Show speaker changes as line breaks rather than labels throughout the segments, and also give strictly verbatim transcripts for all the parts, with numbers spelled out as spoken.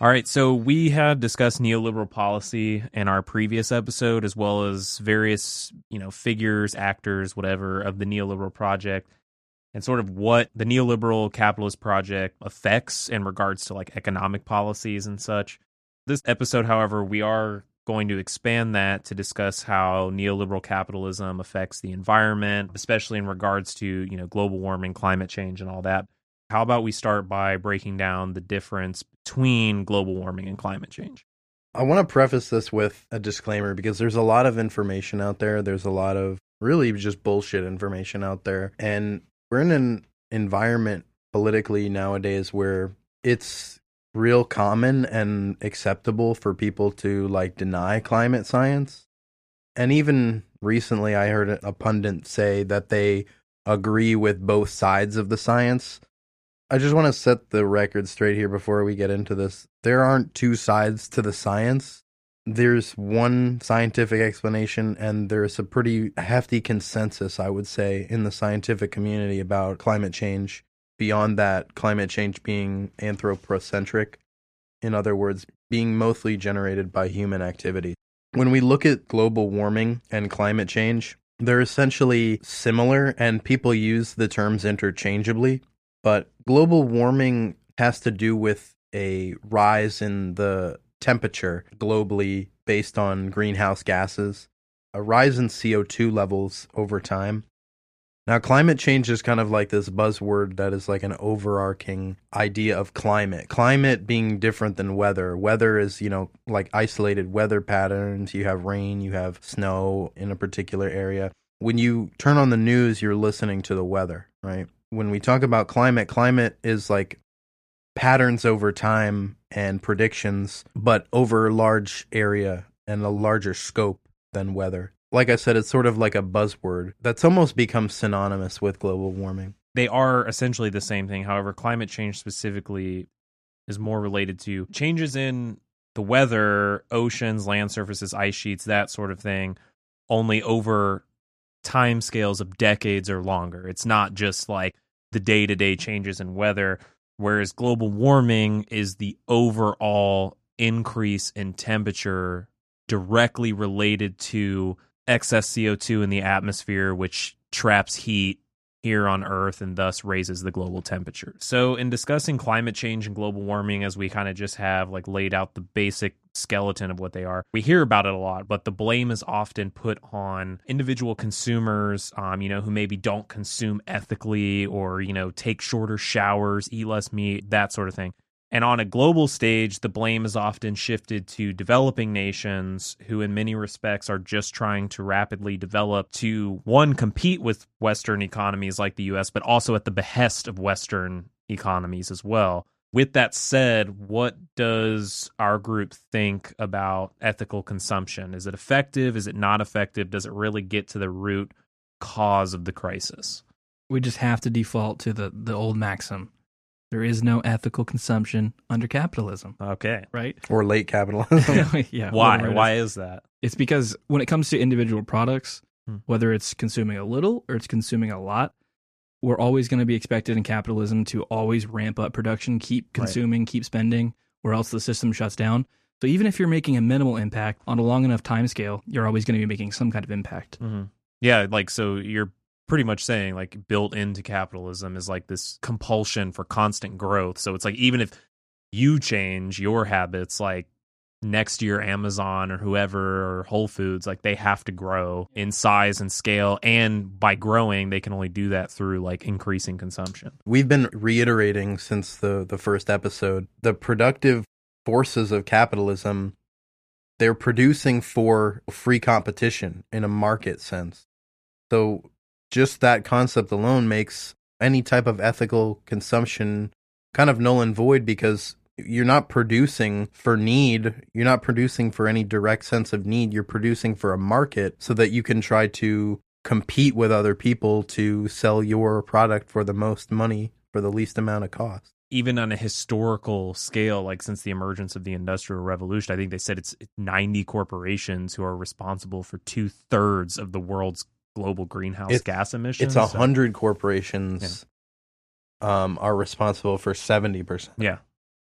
All right, so we had discussed neoliberal policy in our previous episode, as well as various, you know, figures, actors, whatever, of the neoliberal project, and sort of what the neoliberal capitalist project affects in regards to like economic policies and such. This episode, however, we are going to expand that to discuss how neoliberal capitalism affects the environment, especially in regards to, you know, global warming, climate change, and all that. How about we start by breaking down the difference between global warming and climate change?
I want to preface this with a disclaimer because there's a lot of information out there. There's a lot of really just bullshit information out there. And we're in an environment politically nowadays where it's real common and acceptable for people to like deny climate science. And even recently I heard a pundit say that they agree with both sides of the science. I just want to set the record straight here before we get into this. There aren't two sides to the science. There's one scientific explanation, and there's a pretty hefty consensus, I would say, in the scientific community about climate change. Beyond that, climate change being anthropocentric, in other words, being mostly generated by human activity. When we look at global warming and climate change, they're essentially similar, and people use the terms interchangeably. But global warming has to do with a rise in the temperature globally based on greenhouse gases, a rise in C O two levels over time. Now, climate change is kind of like this buzzword that is like an overarching idea of climate. Climate being different than weather. Weather is, you know, like isolated weather patterns. You have rain, you have snow in a particular area. When you turn on the news, you're listening to the weather, right? When we talk about climate, climate is like patterns over time and predictions, but over a large area and a larger scope than weather. Like I said, it's sort of like a buzzword that's almost become synonymous with global warming.
They are essentially the same thing. However, climate change specifically is more related to changes in the weather, oceans, land surfaces, ice sheets, that sort of thing, only over time scales of decades or longer. It's not just like the day-to-day changes in weather, whereas global warming is the overall increase in temperature directly related to excess C O two in the atmosphere, which traps heat here on Earth and thus raises the global temperature. So in discussing climate change and global warming, as we kind of just have like laid out the basic skeleton of what they are, we hear about it a lot, but the blame is often put on individual consumers, um, you know, who maybe don't consume ethically or, you know, take shorter showers, eat less meat, that sort of thing. And on a global stage, the blame is often shifted to developing nations who in many respects are just trying to rapidly develop to, one, compete with Western economies like the U S, but also at the behest of Western economies as well. With that said, what does our group think about ethical consumption? Is it effective? Is it not effective? Does it really get to the root cause of the crisis?
We just have to default to the, the old maxim. There is no ethical consumption under capitalism.
Okay.
Right?
Or late capitalism.
Yeah.
Why? Why is that?
It's because when it comes to individual products,
Hmm.
whether it's consuming a little or it's consuming a lot, we're always going to be expected in capitalism to always ramp up production, keep consuming, right. keep spending, or else the system shuts down. So even if you're making a minimal impact on a long enough time scale, you're always going to be making some kind of impact.
Mm-hmm. Yeah, like, so you're pretty much saying like built into capitalism is like this compulsion for constant growth. So it's like even if you change your habits, like next year Amazon or whoever or Whole Foods, like they have to grow in size and scale, and by growing they can only do that through like increasing consumption.
We've been reiterating since the the first episode, the productive forces of capitalism, they're producing for free competition in a market sense. So just that concept alone makes any type of ethical consumption kind of null and void, because you're not producing for need. You're not producing for any direct sense of need. You're producing for a market so that you can try to compete with other people to sell your product for the most money for the least amount of cost.
Even on a historical scale, like since the emergence of the Industrial Revolution, I think they said it's ninety corporations who are responsible for two thirds of the world's global greenhouse
it's,
gas emissions.
It's a hundred so. corporations yeah. um, are responsible for seventy percent.
Yeah. So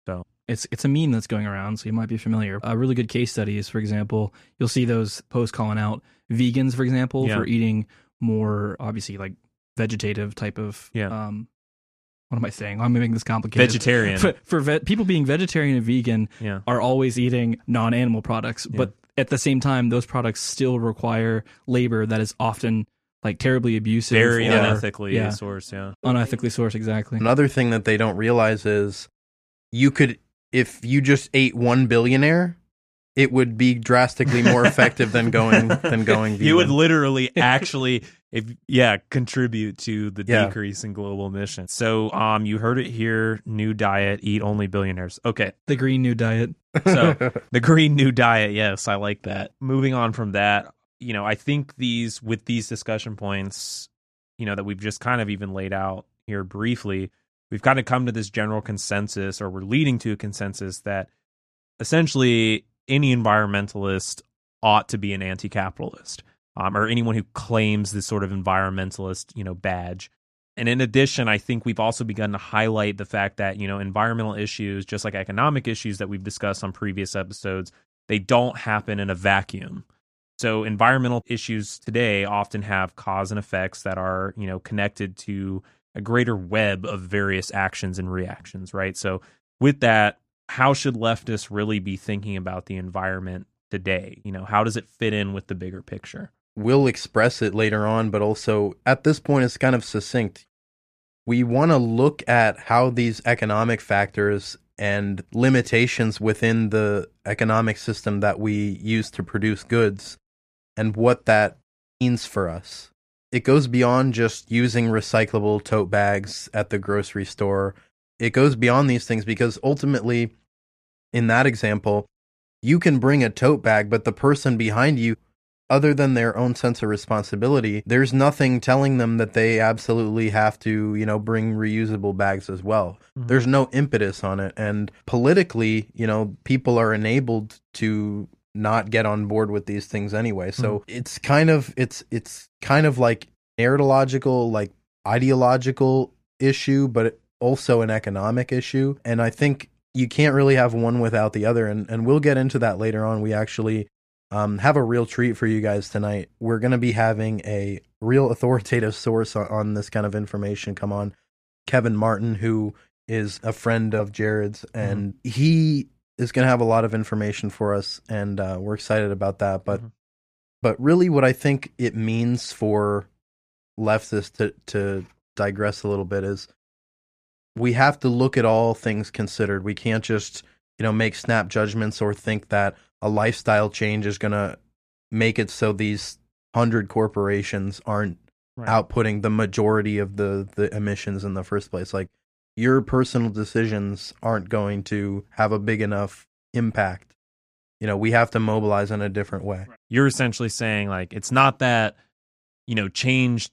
It's it's a meme that's going around, so you might be familiar. A really good case study is, for example, you'll see those posts calling out vegans, for example,
Yeah.
for eating more, obviously, like vegetative type of.
Yeah.
Um, what am I saying? I'm making this complicated.
Vegetarian.
For, for ve- people being vegetarian and vegan
Yeah.
are always eating non-animal products,
Yeah.
but at the same time, those products still require labor that is often like terribly abusive,
Very
or,
unethically
yeah.
sourced, yeah.
unethically sourced. Exactly.
Another thing that they don't realize is you could, if you just ate one billionaire, it would be drastically more effective than going than going vegan.
You would literally actually, if yeah, contribute to the
Yeah.
decrease in global emissions. So, um, you heard it here: new diet, eat only billionaires. Okay,
The Green New Diet.
so the Green New Diet. Yes, I like that. Moving on from that, you know, I think these with these discussion points, you know, that we've just kind of even laid out here briefly, we've kind of come to this general consensus, or we're leading to a consensus that essentially any environmentalist ought to be an anti-capitalist, um, or anyone who claims this sort of environmentalist, you know, badge. And in addition, I think we've also begun to highlight the fact that, you know, environmental issues, just like economic issues that we've discussed on previous episodes, they don't happen in a vacuum. So environmental issues today often have cause and effects that are, you know, connected to a greater web of various actions and reactions, right? So with that, how should leftists really be thinking about the environment today? You know, how does it fit in with the bigger picture?
We'll express it later on, but also at this point, it's kind of succinct. We want to look at how these economic factors and limitations within the economic system that we use to produce goods and what that means for us. It goes beyond just using recyclable tote bags at the grocery store. It goes beyond these things because ultimately, in that example, you can bring a tote bag, but the person behind you, other than their own sense of responsibility, there's nothing telling them that they absolutely have to, you know, bring reusable bags as well.
Mm-hmm.
There's no impetus on it. And politically, you know, people are enabled to not get on board with these things anyway. So mm-hmm. it's kind of, it's, it's kind of like narratological, like ideological issue, but also an economic issue. And I think you can't really have one without the other. And, and we'll get into that later on. We actually um, have a real treat for you guys tonight. We're going to be having a real authoritative source on, on this kind of information come on, Kevin Martin, who is a friend of Jared's, and mm-hmm. he is going to have a lot of information for us, and uh, we're excited about that. But mm-hmm. but really what I think it means for leftists to, to digress a little bit is we have to look at all things considered. We can't just, you know, make snap judgments or think that a lifestyle change is going to make it so these hundred corporations aren't right. outputting the majority of the, the emissions in the first place. Like, your personal decisions aren't going to have a big enough impact. You know, we have to mobilize in a different way.
You're essentially saying, like, it's not that, you know, change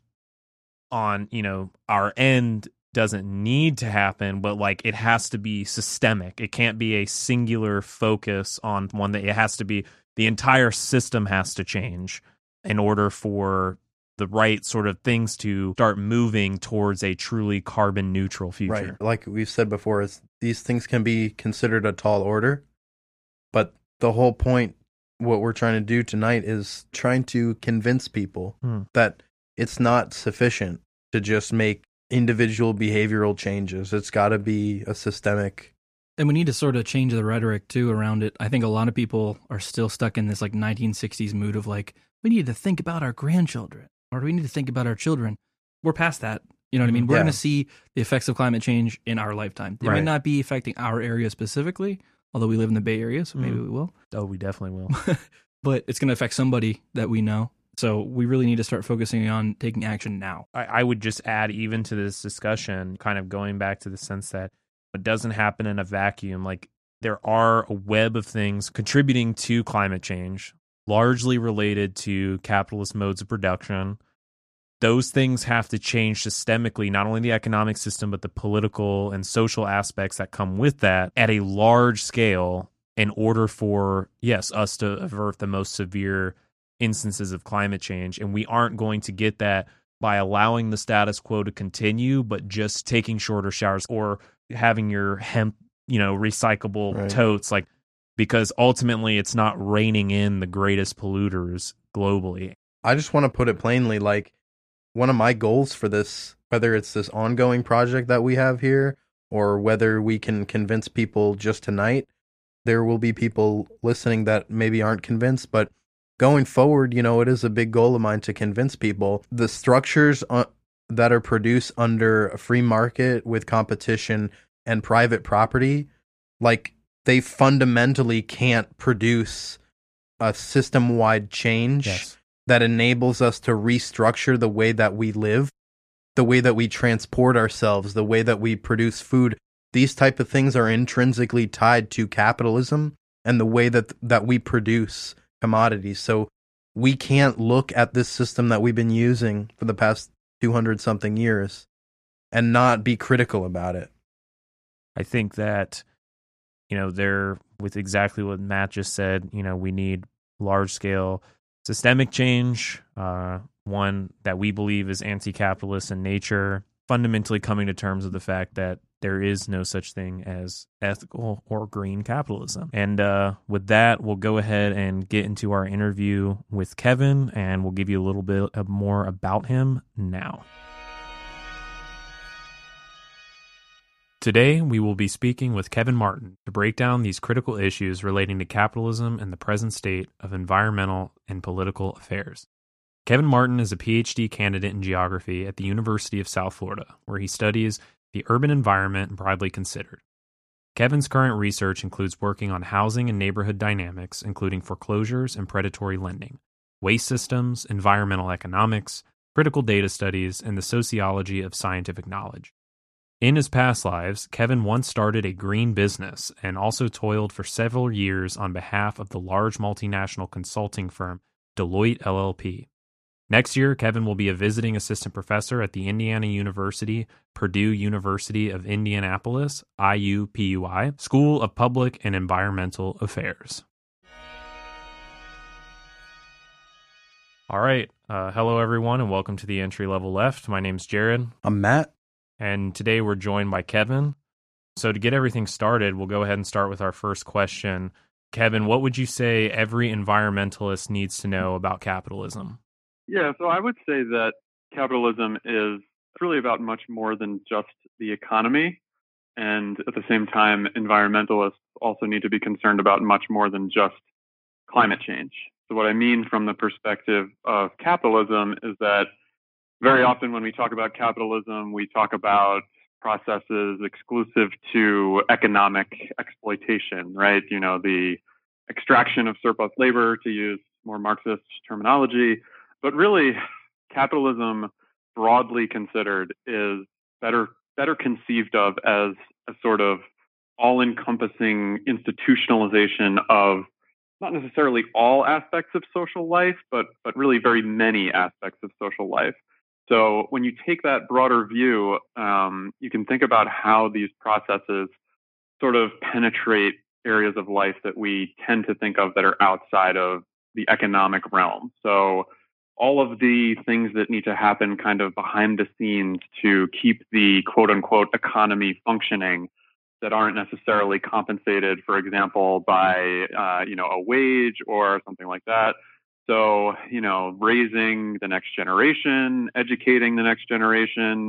on, you know, our end doesn't need to happen, but like it has to be systemic. It can't be a singular focus on one, that it has to be the entire system has to change in order for the right sort of things to start moving towards a truly carbon neutral future.
Right. Like we've said before, is these things can be considered a tall order, but the whole point, what we're trying to do tonight is trying to convince people hmm. that it's not sufficient to just make individual behavioral changes. It's got to be a systemic.
And we need to sort of change the rhetoric too around it. I think a lot of people are still stuck in this like nineteen sixties mood of like, we need to think about our grandchildren, or do we need to think about our children? We're past that. You know what I mean? We're yeah. going to see the effects of climate change in our lifetime. They right. may not be affecting our area specifically, although we live in the Bay Area, so maybe mm. we will.
Oh, we definitely will.
But it's going to affect somebody that we know. So we really need to start focusing on taking action now.
I, I would just add, even to this discussion, kind of going back to the sense that it doesn't happen in a vacuum. Like, there are a web of things contributing to climate change, largely related to capitalist modes of production. Those things have to change systemically, not only the economic system, but the political and social aspects that come with that at a large scale in order for, yes, us to avert the most severe instances of climate change. And we aren't going to get that by allowing the status quo to continue, but just taking shorter showers or having your hemp you know, recyclable
Right.
totes, like, because ultimately it's not reining in the greatest polluters globally.
I just want to put it plainly, like, one of my goals for this, whether it's this ongoing project that we have here or whether we can convince people just tonight, there will be people listening that maybe aren't convinced, but going forward, you know, it is a big goal of mine to convince people the structures uh, that are produced under a free market with competition and private property, like, they fundamentally can't produce a system-wide change
Yes.
that enables us to restructure the way that we live, the way that we transport ourselves, the way that we produce food. These type of things are intrinsically tied to capitalism and the way that that we produce commodities. So we can't look at this system that we've been using for the past two hundred something years and not be critical about it.
I think that, you know, there, with exactly what Matt just said, you know, we need large scale systemic change, uh, one that we believe is anti-capitalist in nature, fundamentally coming to terms with the fact that there is no such thing as ethical or green capitalism. And uh, with that, we'll go ahead and get into our interview with Kevin, and we'll give you a little bit more about him now. Today, we will be speaking with Kevin Martin to break down these critical issues relating to capitalism and the present state of environmental and political affairs. Kevin Martin is a P H D candidate in geography at the University of South Florida, where he studies the urban environment broadly considered. Kevin's current research includes working on housing and neighborhood dynamics, including foreclosures and predatory lending, waste systems, environmental economics, critical data studies, and the sociology of scientific knowledge. In his past lives, Kevin once started a green business and also toiled for several years on behalf of the large multinational consulting firm Deloitte L L P. Next year, Kevin will be a visiting assistant professor at the Indiana University, Purdue University of Indianapolis, I U P U I, School of Public and Environmental Affairs. All right. Uh, hello, everyone, and welcome to the Entry Level Left. My name's Jared.
I'm Matt.
And today we're joined by Kevin. So to get everything started, we'll go ahead and start with our first question. Kevin, what would you say every environmentalist needs to know about capitalism?
Yeah, so I would say that capitalism is really about much more than just the economy. And at the same time, environmentalists also need to be concerned about much more than just climate change. So what I mean from the perspective of capitalism is that very often when we talk about capitalism, we talk about processes exclusive to economic exploitation, right? You know, the extraction of surplus labor, to use more Marxist terminology. But really, capitalism, broadly considered, is better better conceived of as a sort of all-encompassing institutionalization of not necessarily all aspects of social life, but but really very many aspects of social life. So when you take that broader view, um, you can think about how these processes sort of penetrate areas of life that we tend to think of that are outside of the economic realm. So all of the things that need to happen kind of behind the scenes to keep the quote unquote economy functioning that aren't necessarily compensated, for example, by, uh, you know, a wage or something like that. So, you know, raising the next generation, educating the next generation,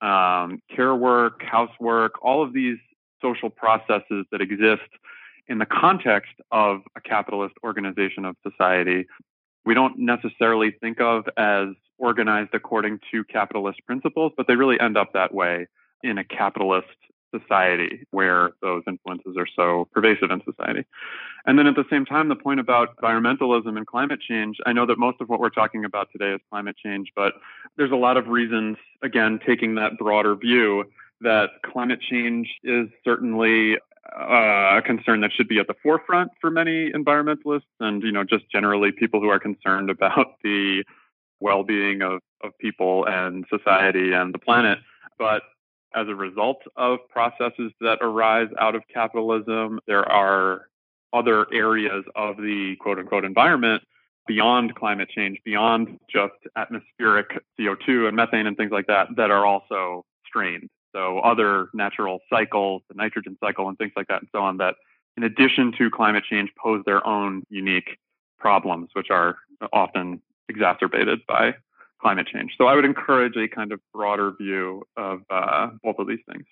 um, care work, housework, all of these social processes that exist in the context of a capitalist organization of society, we don't necessarily think of as organized according to capitalist principles, but they really end up that way in a capitalist society where those influences are so pervasive in society. And then at the same time, the point about environmentalism and climate change, I know that most of what we're talking about today is climate change, but there's a lot of reasons, again, taking that broader view, that climate change is certainly uh, a concern that should be at the forefront for many environmentalists and, you know, just generally people who are concerned about the well-being of, of people and society and the planet. But as a result of processes that arise out of capitalism, there are other areas of the quote-unquote environment beyond climate change, beyond just atmospheric C O two and methane and things like that, that are also strained. So other natural cycles, the nitrogen cycle and things like that and so on, that in addition to climate change pose their own unique problems, which are often exacerbated by climate change. So I would encourage a kind of broader view of uh, both of these things.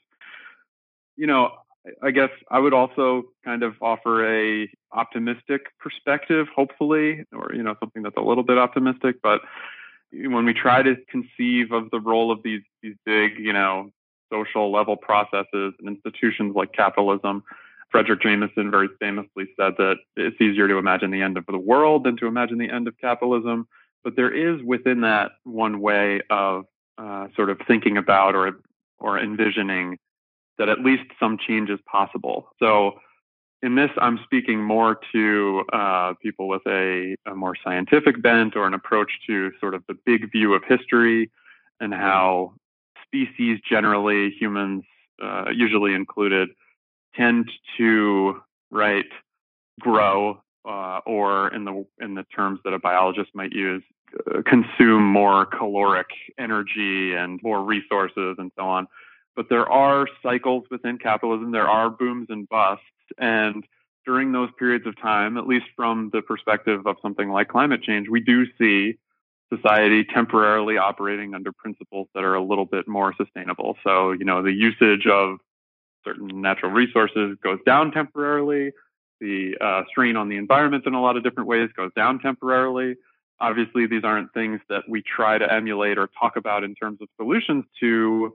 You know, I guess I would also kind of offer a optimistic perspective, hopefully, or, you know, something that's a little bit optimistic. But when we try to conceive of the role of these, these big, you know, social level processes and institutions like capitalism, Frederick Jameson very famously said that it's easier to imagine the end of the world than to imagine the end of capitalism. But there is within that one way of uh, sort of thinking about or or envisioning that at least some change is possible. So in this, I'm speaking more to uh, people with a, a more scientific bent or an approach to sort of the big view of history and how species generally, humans uh, usually included, tend to right grow uh, or in the in the terms that a biologist might use, uh, consume more caloric energy and more resources and so on. But there are cycles within capitalism. There are booms and busts. And during those periods of time, at least from the perspective of something like climate change, we do see society temporarily operating under principles that are a little bit more sustainable. So, you know, the usage of certain natural resources goes down temporarily. The uh, strain on the environment in a lot of different ways goes down temporarily. Obviously, these aren't things that we try to emulate or talk about in terms of solutions to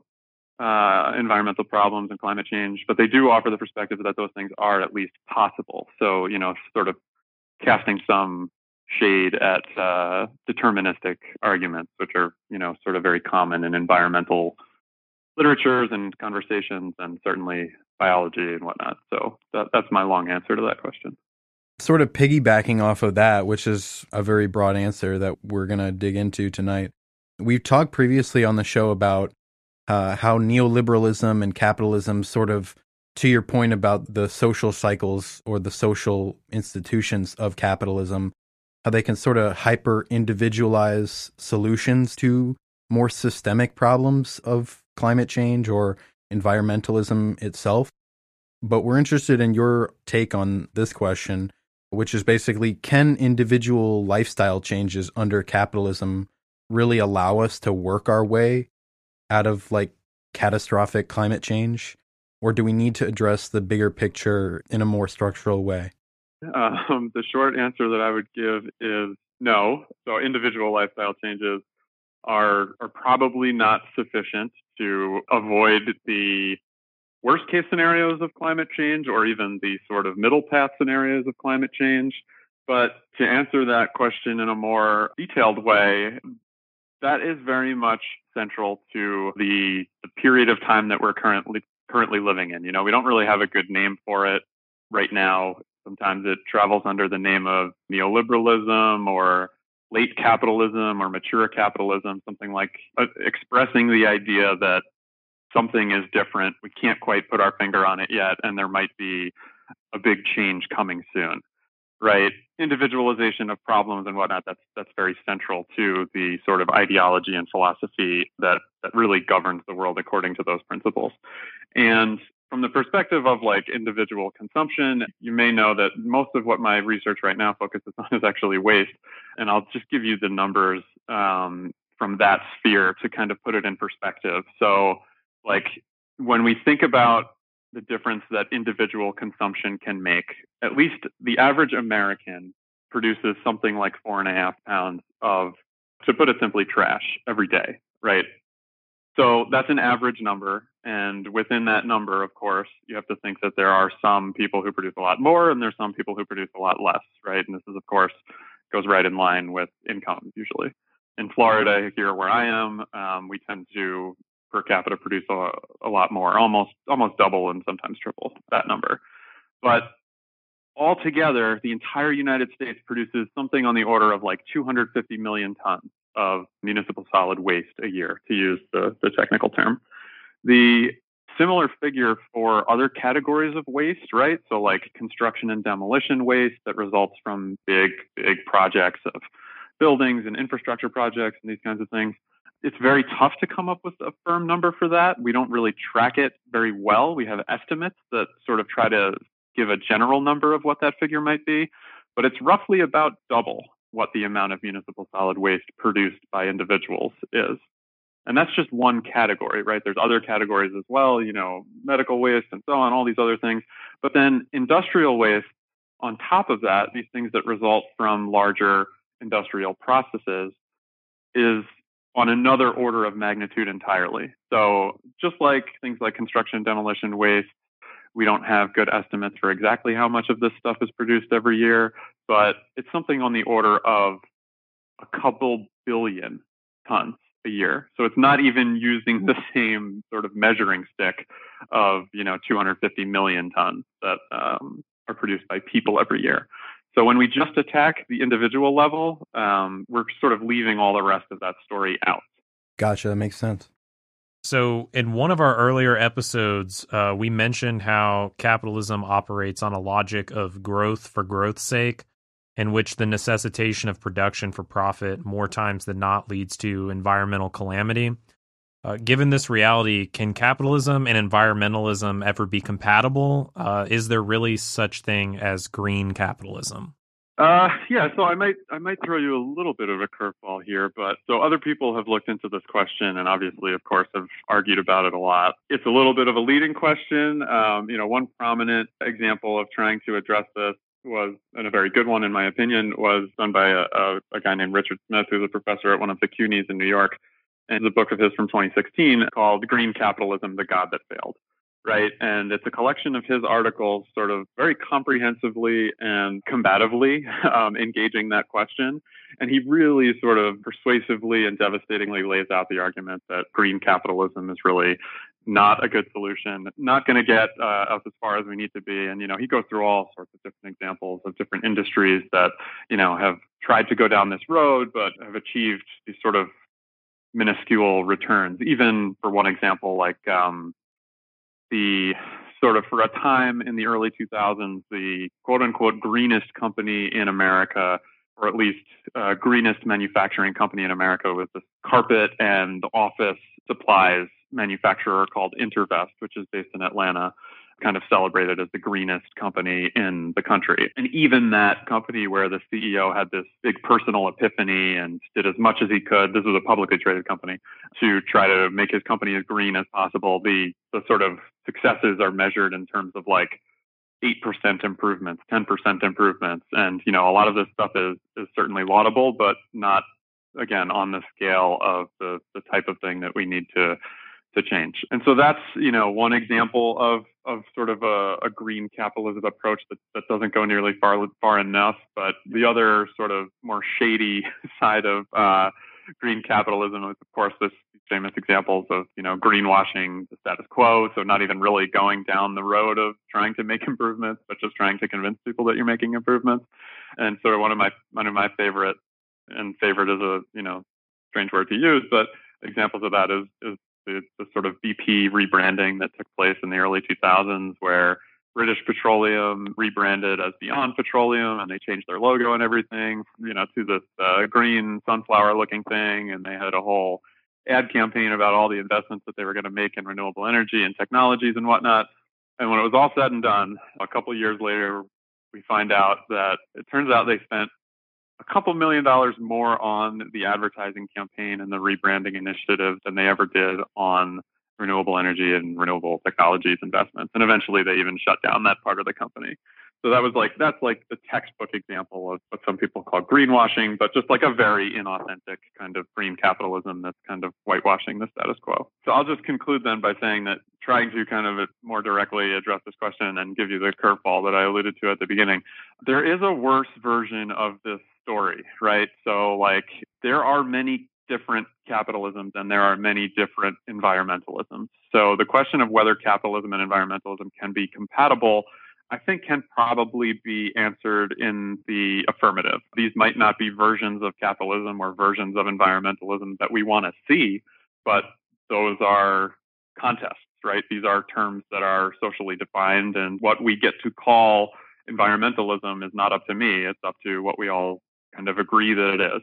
Uh, environmental problems and climate change, but they do offer the perspective that those things are at least possible. So, you know, sort of casting some shade at uh, deterministic arguments, which are, you know, sort of very common in environmental literatures and conversations and certainly biology and whatnot. So that, that's my long answer to that question.
Sort of piggybacking off of that, which is a very broad answer that we're going to dig into tonight. We've talked previously on the show about Uh, how neoliberalism and capitalism sort of, to your point about the social cycles or the social institutions of capitalism, how they can sort of hyper individualize solutions to more systemic problems of climate change or environmentalism itself. But we're interested in your take on this question, which is basically, can individual lifestyle changes under capitalism really allow us to work our way out of like catastrophic climate change, or do we need to address the bigger picture in a more structural way?
Um, the short answer that I would give is no. So individual lifestyle changes are are probably not sufficient to avoid the worst case scenarios of climate change or even the sort of middle path scenarios of climate change. But to answer that question in a more detailed way, that is very much central to the, the period of time that we're currently currently living in. You know, we don't really have a good name for it right now. Sometimes it travels under the name of neoliberalism or late capitalism or mature capitalism, something like uh, expressing the idea that something is different. We can't quite put our finger on it yet, and there might be a big change coming soon. Right, individualization of problems and whatnot, that's that's very central to the sort of ideology and philosophy that, that really governs the world according to those principles. And from the perspective of like individual consumption, you may know that most of what my research right now focuses on is actually waste. And I'll just give you the numbers um, from that sphere to kind of put it in perspective. So like when we think about the difference that individual consumption can make, at least the average American produces something like four and a half pounds of, to put it simply, trash every day, right? So that's an average number. And within that number, of course, you have to think that there are some people who produce a lot more and there's some people who produce a lot less, right? And this is, of course, goes right in line with income usually. In Florida, here where I am, um, we tend to per capita produce a, a lot more, almost almost double and sometimes triple that number. But altogether, the entire United States produces something on the order of like two hundred fifty million tons of municipal solid waste a year, to use the, the technical term. The similar figure for other categories of waste, right? So like construction and demolition waste that results from big, big projects of buildings and infrastructure projects and these kinds of things. It's very tough to come up with a firm number for that. We don't really track it very well. We have estimates that sort of try to give a general number of what that figure might be, but it's roughly about double what the amount of municipal solid waste produced by individuals is. And that's just one category, right? There's other categories as well, you know, medical waste and so on, all these other things. But then industrial waste, on top of that, these things that result from larger industrial processes, is on another order of magnitude entirely. So just like things like construction and demolition waste, we don't have good estimates for exactly how much of this stuff is produced every year, but it's something on the order of a couple billion tons a year. So it's not even using the same sort of measuring stick of, you know, two hundred fifty million tons that um, are produced by people every year. So when we just attack the individual level, um, we're sort of leaving all the rest of that story out.
Gotcha. That makes sense.
So in one of our earlier episodes, uh, we mentioned how capitalism operates on a logic of growth for growth's sake, in which the necessitation of production for profit more times than not leads to environmental calamity. Uh, given this reality, can capitalism and environmentalism ever be compatible? Uh, is there really such thing as green capitalism?
Uh, yeah, so I might I might throw you a little bit of a curveball here, but so other people have looked into this question and obviously, of course, have argued about it a lot. It's a little bit of a leading question. Um, you know, one prominent example of trying to address this was, and a very good one in my opinion, was done by a, a, a guy named Richard Smith, who's a professor at one of the C U N Ys in New York. And it's a book of his from twenty sixteen called Green Capitalism, The God That Failed. Right. And it's a collection of his articles sort of very comprehensively and combatively um, engaging that question. And he really sort of persuasively and devastatingly lays out the argument that green capitalism is really not a good solution, not going to get uh, us as far as we need to be. And, you know, he goes through all sorts of different examples of different industries that, you know, have tried to go down this road, but have achieved these sort of minuscule returns. Even for one example, like, um, the sort of for a time in the early two thousands, the quote unquote greenest company in America, or at least uh, greenest manufacturing company in America, was this carpet and office supplies manufacturer called Intervest, which is based in Atlanta, kind of celebrated as the greenest company in the country. And even that company, where the C E O had this big personal epiphany and did as much as he could, this was a publicly traded company, to try to make his company as green as possible, the, the sort of successes are measured in terms of like eight percent improvements, ten percent improvements. And, you know, a lot of this stuff is, is certainly laudable, but not, again, on the scale of the, the type of thing that we need to to change. And so that's, you know, one example of of sort of a, a green capitalism approach that, that doesn't go nearly far far enough. But the other sort of more shady side of uh, green capitalism is, of course, this famous examples of, you know, greenwashing the status quo. So not even really going down the road of trying to make improvements, but just trying to convince people that you're making improvements. And sort of one of my one of my favorite, and favorite is a, you know, strange word to use, but examples of that is is the, the sort of B P rebranding that took place in the early two thousands, where British Petroleum rebranded as Beyond Petroleum, and they changed their logo and everything, you know, to this uh, green sunflower-looking thing, and they had a whole ad campaign about all the investments that they were going to make in renewable energy and technologies and whatnot. And when it was all said and done, a couple of years later, we find out that it turns out they spent a couple million dollars more on the advertising campaign and the rebranding initiative than they ever did on renewable energy and renewable technologies investments. And eventually they even shut down that part of the company. So that was like, that's like the textbook example of what some people call greenwashing, but just like a very inauthentic kind of green capitalism that's kind of whitewashing the status quo. So I'll just conclude then by saying that, trying to kind of more directly address this question and give you the curveball that I alluded to at the beginning, there is a worse version of this story, right? So like there are many different capitalisms and there are many different environmentalisms. So the question of whether capitalism and environmentalism can be compatible, I think, can probably be answered in the affirmative. These might not be versions of capitalism or versions of environmentalism that we want to see, but those are contests, right? These are terms that are socially defined, and what we get to call environmentalism is not up to me. It's up to what we all kind of agree that it is.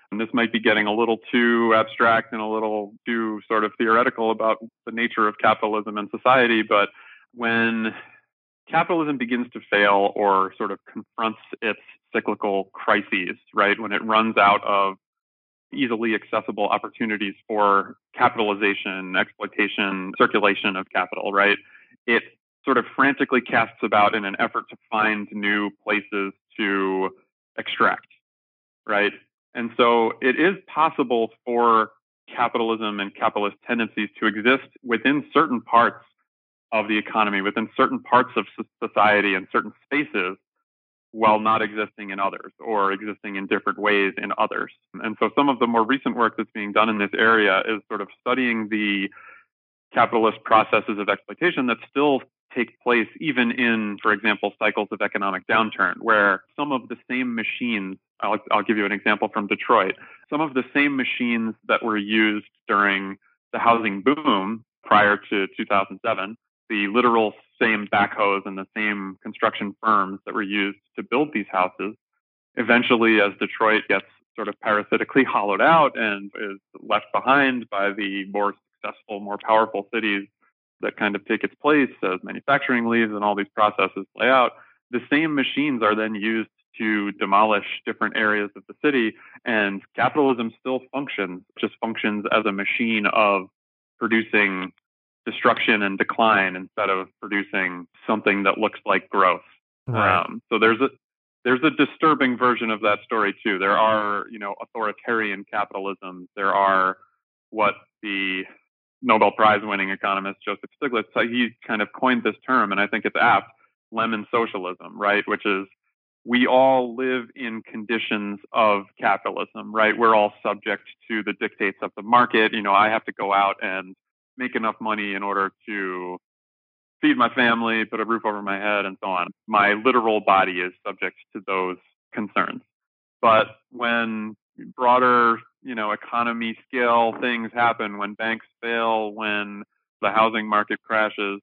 And this might be getting a little too abstract and a little too sort of theoretical about the nature of capitalism and society, but when capitalism begins to fail or sort of confronts its cyclical crises, right, when it runs out of easily accessible opportunities for capitalization, exploitation, circulation of capital, right, it sort of frantically casts about in an effort to find new places to extract, right? And so it is possible for capitalism and capitalist tendencies to exist within certain parts of the economy, within certain parts of society and certain spaces, while not existing in others or existing in different ways in others. And so some of the more recent work that's being done in this area is sort of studying the capitalist processes of exploitation that still take place even in, for example, cycles of economic downturn, where some of the same machines, I'll, I'll give you an example from Detroit, some of the same machines that were used during the housing boom prior to two thousand seven, the literal same backhoes and the same construction firms that were used to build these houses, eventually, as Detroit gets sort of parasitically hollowed out and is left behind by the more successful, more powerful cities that kind of take its place as manufacturing leaves and all these processes play out, the same machines are then used to demolish different areas of the city, and capitalism still functions, just functions as a machine of producing destruction and decline instead of producing something that looks like growth.
Right.
Um, so there's a there's a disturbing version of that story too. There are, you know, authoritarian capitalism. There are what the Nobel Prize winning economist Joseph Stiglitz, he kind of coined this term, and I think it's apt, lemon socialism, right? Which is, we all live in conditions of capitalism, right? We're all subject to the dictates of the market. You know, I have to go out and make enough money in order to feed my family, put a roof over my head, and so on. My literal body is subject to those concerns. But when broader, you know, economy scale things happen, when banks fail, when the housing market crashes,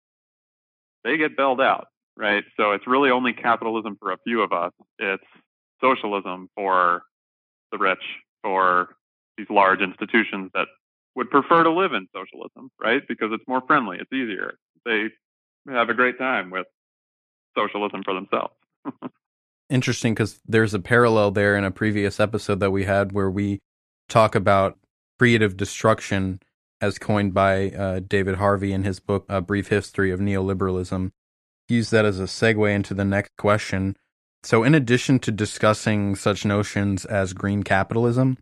they get bailed out, right? So it's really only capitalism for a few of us. It's socialism for the rich, for these large institutions that would prefer to live in socialism, right? Because it's more friendly, it's easier. They have a great time with socialism for themselves.
Interesting, because there's a parallel there in a previous episode that we had where we talk about creative destruction as coined by uh, David Harvey in his book, A Brief History of Neoliberalism. Use that as a segue into the next question. So in addition to discussing such notions as green capitalism,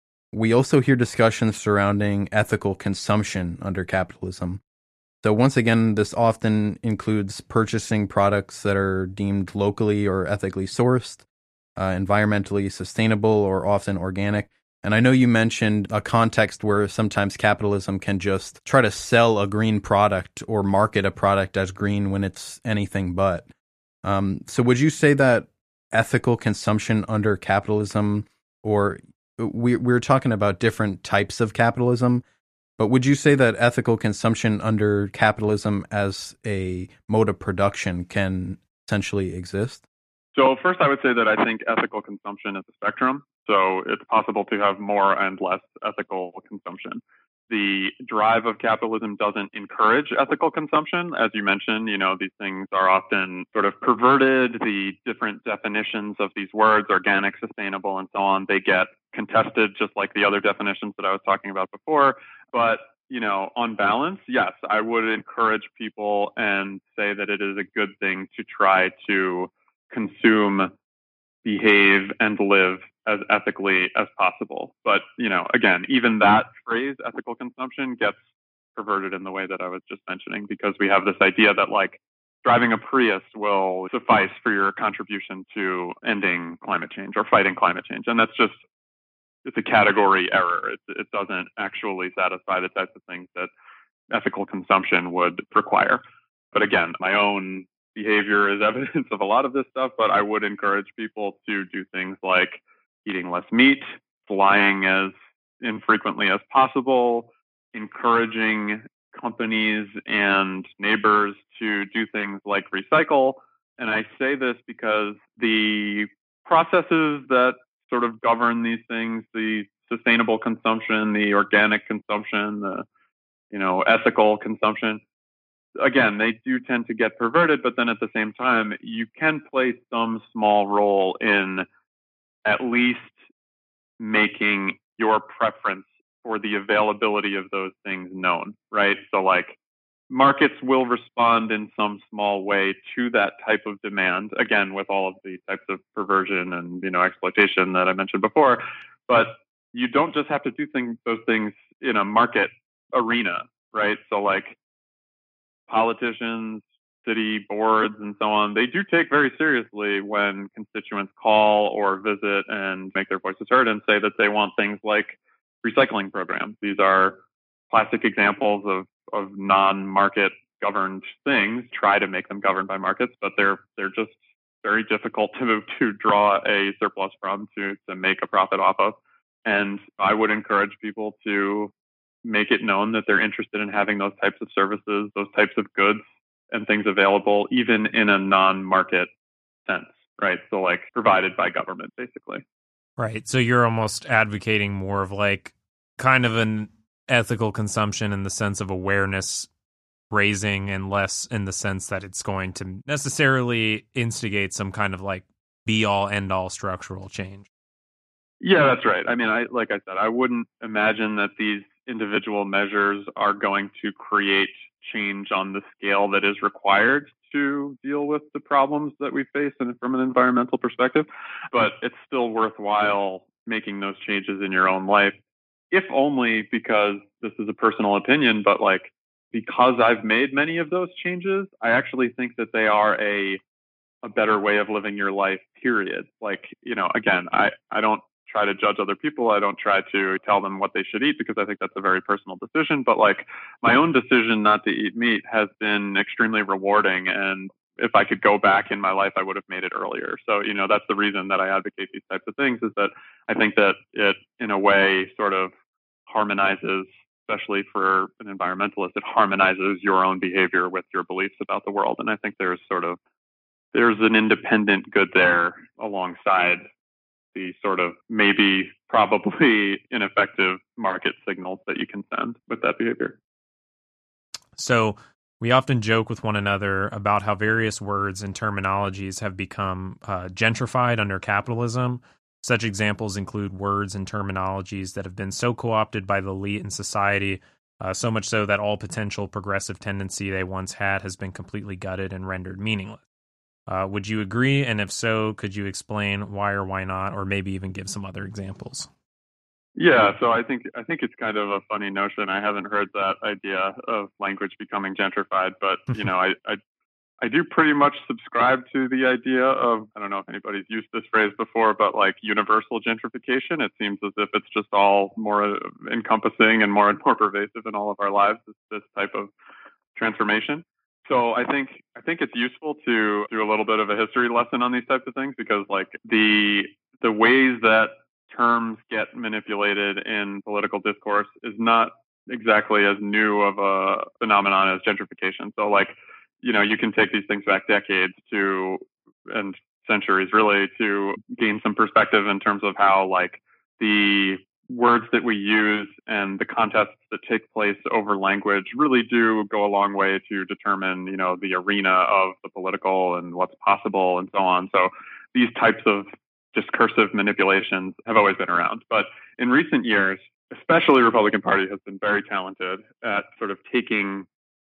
we also hear discussions surrounding ethical consumption under capitalism. So once again, this often includes purchasing products that are deemed locally or ethically sourced, uh, environmentally sustainable, or often organic. And I know you mentioned a context where sometimes capitalism can just try to sell a green product or market a product as green when it's anything but. Um, so would you say that ethical consumption under capitalism, or we, we're talking about different types of capitalism, but would you say that ethical consumption under capitalism as a mode of production can essentially exist?
So first, I would say that I think ethical consumption is a spectrum. So it's possible to have more and less ethical consumption. The drive of capitalism doesn't encourage ethical consumption. As you mentioned, you know, these things are often sort of perverted. The different definitions of these words, organic, sustainable, and so on, they get contested just like the other definitions that I was talking about before. But, you know, on balance, yes, I would encourage people and say that it is a good thing to try to consume, behave, and live as ethically as possible. But, you know, again, even that phrase, ethical consumption, gets perverted in the way that I was just mentioning, because we have this idea that, like, driving a Prius will suffice for your contribution to ending climate change or fighting climate change. And that's just, it's a category error. It, it doesn't actually satisfy the types of things that ethical consumption would require. But again, my own behavior is evidence of a lot of this stuff, but I would encourage people to do things like eating less meat, flying as infrequently as possible, encouraging companies and neighbors to do things like recycle. And I say this because the processes that sort of govern these things, the sustainable consumption, the organic consumption, the, you know, ethical consumption. Again, they do tend to get perverted, but then at the same time, you can play some small role in at least making your preference for the availability of those things known, right? So like markets will respond in some small way to that type of demand, again, with all of the types of perversion and, you know, exploitation that I mentioned before. But you don't just have to do things, those things in a market arena, right? So like politicians, city boards, and so on, they do take very seriously when constituents call or visit and make their voices heard and say that they want things like recycling programs. These are classic examples of, of non-market governed things. Try to make them governed by markets, but they're they're just very difficult to to draw a surplus from, to to make a profit off of. And I would encourage people to make it known that they're interested in having those types of services, those types of goods and things available, even in a non-market sense, right? So like provided by government, basically.
Right. So you're almost advocating more of like kind of an ethical consumption in the sense of awareness raising, and less in the sense that it's going to necessarily instigate some kind of like be all end all structural change.
Yeah, that's right. I mean, I like I said, I wouldn't imagine that these individual measures are going to create change on the scale that is required to deal with the problems that we face and from an environmental perspective. But it's still worthwhile making those changes in your own life, if only because this is a personal opinion, but like because I've made many of those changes, I actually think that they are a a better way of living your life, period. Like, you know, again, I, I don't try to judge other people. I don't try to tell them what they should eat, because I think that's a very personal decision. But like my own decision not to eat meat has been extremely rewarding. And if I could go back in my life, I would have made it earlier. So, you know, that's the reason that I advocate these types of things, is that I think that it, in a way, sort of harmonizes, especially for an environmentalist, it harmonizes your own behavior with your beliefs about the world. And I think there's sort of, there's an independent good there alongside the sort of maybe probably ineffective market signals that you can send with that behavior.
So we often joke with one another about how various words and terminologies have become uh, gentrified under capitalism. Such examples include words and terminologies that have been so co-opted by the elite in society, uh, so much so that all potential progressive tendency they once had has been completely gutted and rendered meaningless. Uh, would you agree? And if so, could you explain why or why not, or maybe even give some other examples?
Yeah, so I think I think it's kind of a funny notion. I haven't heard that idea of language becoming gentrified, but you know, I, I I do pretty much subscribe to the idea of, I don't know if anybody's used this phrase before, but like universal gentrification. It seems as if it's just all more encompassing and more and more pervasive in all of our lives, this, this type of transformation. So I think I think it's useful to do a little bit of a history lesson on these types of things, because like the the ways that terms get manipulated in political discourse is not exactly as new of a phenomenon as gentrification. So like, you know, you can take these things back decades to, and centuries really, to gain some perspective in terms of how like the words that we use and the contests that take place over language really do go a long way to determine, you know, the arena of the political and what's possible and so on. So these types of discursive manipulations have always been around. But in recent years, especially the Republican Party has been very talented at sort of taking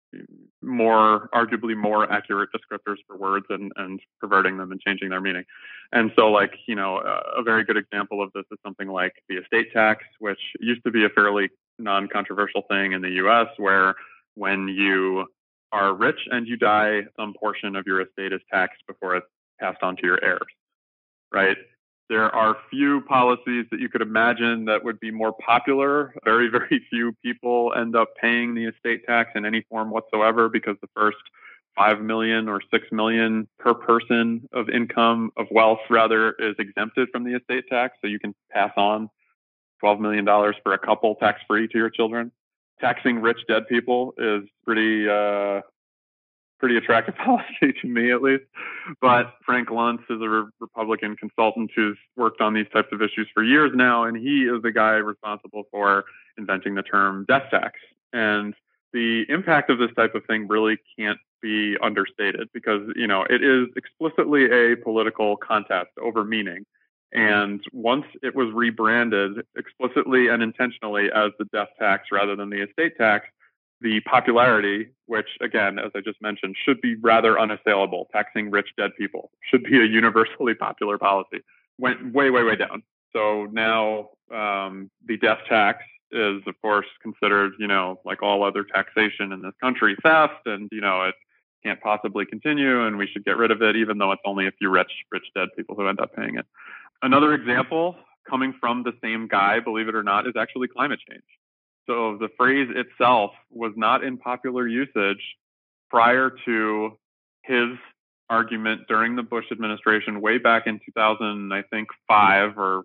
more, arguably more accurate descriptors for words and, and perverting them and changing their meaning. And so like, you know, a, a very good example of this is something like the estate tax, which used to be a fairly non-controversial thing in the U S, where when you are rich and you die, some portion of your estate is taxed before it's passed on to your heirs, right? There are few policies that you could imagine that would be more popular. Very, very few people end up paying the estate tax in any form whatsoever, because the first five million or six million per person of income, of wealth rather, is exempted from the estate tax. So you can pass on twelve million dollars for a couple tax-free to your children. Taxing rich dead people is pretty, uh, pretty attractive policy to me, at least. But Frank Luntz is a re- Republican consultant who's worked on these types of issues for years now, and he is the guy responsible for inventing the term death tax. And the impact of this type of thing really can't be understated because, you know, it is explicitly a political contest over meaning. And once it was rebranded explicitly and intentionally as the death tax rather than the estate tax, the popularity, which, again, as I just mentioned, should be rather unassailable, taxing rich dead people, should be a universally popular policy, went way, way, way down. So now um, the death tax is, of course, considered, you know, like all other taxation in this country, theft, and, you know, it can't possibly continue, and we should get rid of it, even though it's only a few rich, rich dead people who end up paying it. Another example coming from the same guy, believe it or not, is actually climate change. So the phrase itself was not in popular usage prior to his argument during the Bush administration way back in two thousand, I think, five or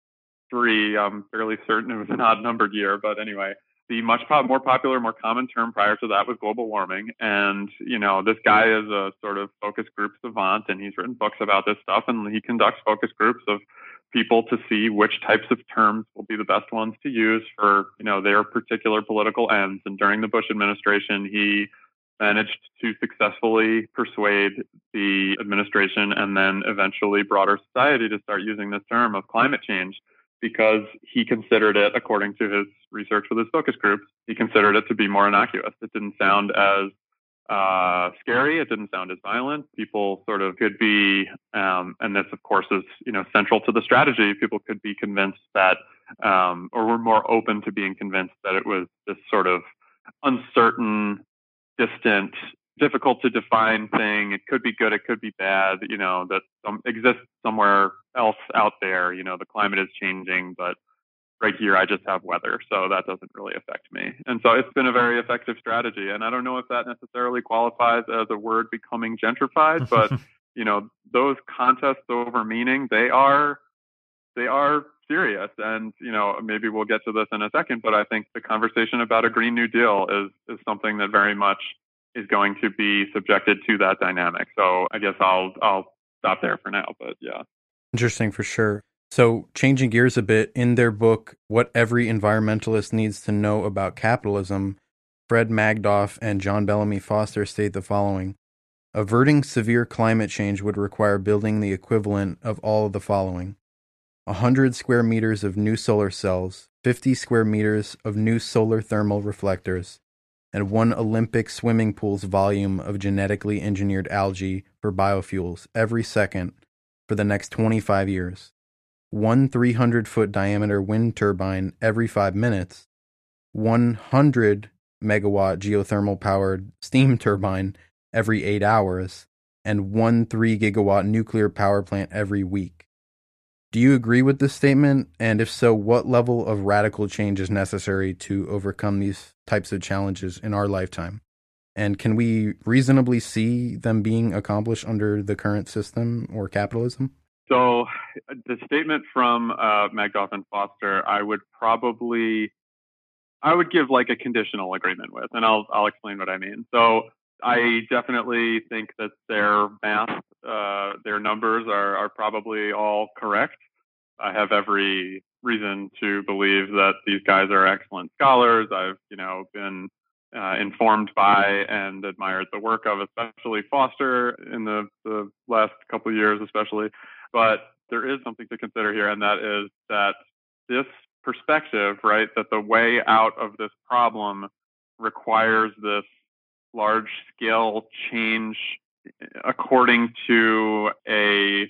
three. I'm fairly certain it was an odd numbered year, but anyway, the much more popular, more common term prior to that was global warming. And, you know, this guy is a sort of focus group savant, and he's written books about this stuff, and he conducts focus groups of people to see which types of terms will be the best ones to use for, you know, their particular political ends. And during the Bush administration, he managed to successfully persuade the administration and then eventually broader society to start using this term of climate change, because he considered it, according to his research with his focus groups, he considered it to be more innocuous. It didn't sound as uh, scary. It didn't sound as violent. People sort of could be, um, and this, of course, is, you know, central to the strategy. People could be convinced that, um, or were more open to being convinced that it was this sort of uncertain, distant, difficult to define thing. It could be good, it could be bad, you know, that some, exists somewhere else out there. You know, the climate is changing, but right here I just have weather, so that doesn't really affect me. And so it's been a very effective strategy. And I don't know if that necessarily qualifies as a word becoming gentrified, but, you know, those contests over meaning, they are, they are serious. And, you know, maybe we'll get to this in a second, but I think the conversation about a Green New Deal is, is something that very much is going to be subjected to that dynamic. So I guess I'll, I'll stop there for now, but yeah.
Interesting for sure. So changing gears a bit, in their book, What Every Environmentalist Needs to Know About Capitalism, Fred Magdoff and John Bellamy Foster state the following. Averting severe climate change would require building the equivalent of all of the following. one hundred square meters of new solar cells, fifty square meters of new solar thermal reflectors, and one Olympic swimming pool's volume of genetically engineered algae for biofuels every second for the next twenty-five years. One three hundred foot diameter wind turbine every five minutes, one hundred megawatt geothermal powered steam turbine every eight hours, and one three gigawatt nuclear power plant every week. Do you agree with this statement? And if so, what level of radical change is necessary to overcome these types of challenges in our lifetime? And can we reasonably see them being accomplished under the current system or capitalism?
So the statement from uh, Magdoff and Foster, I would probably, I would give like a conditional agreement with, and I'll I'll explain what I mean. So I definitely think that their math, uh, their numbers are are probably all correct. I have every reason to believe that these guys are excellent scholars. I've you know been uh, informed by and admired the work of, especially Foster in the the last couple of years, especially. But there is something to consider here, and that is that this perspective, right, that the way out of this problem requires this large-scale change according to a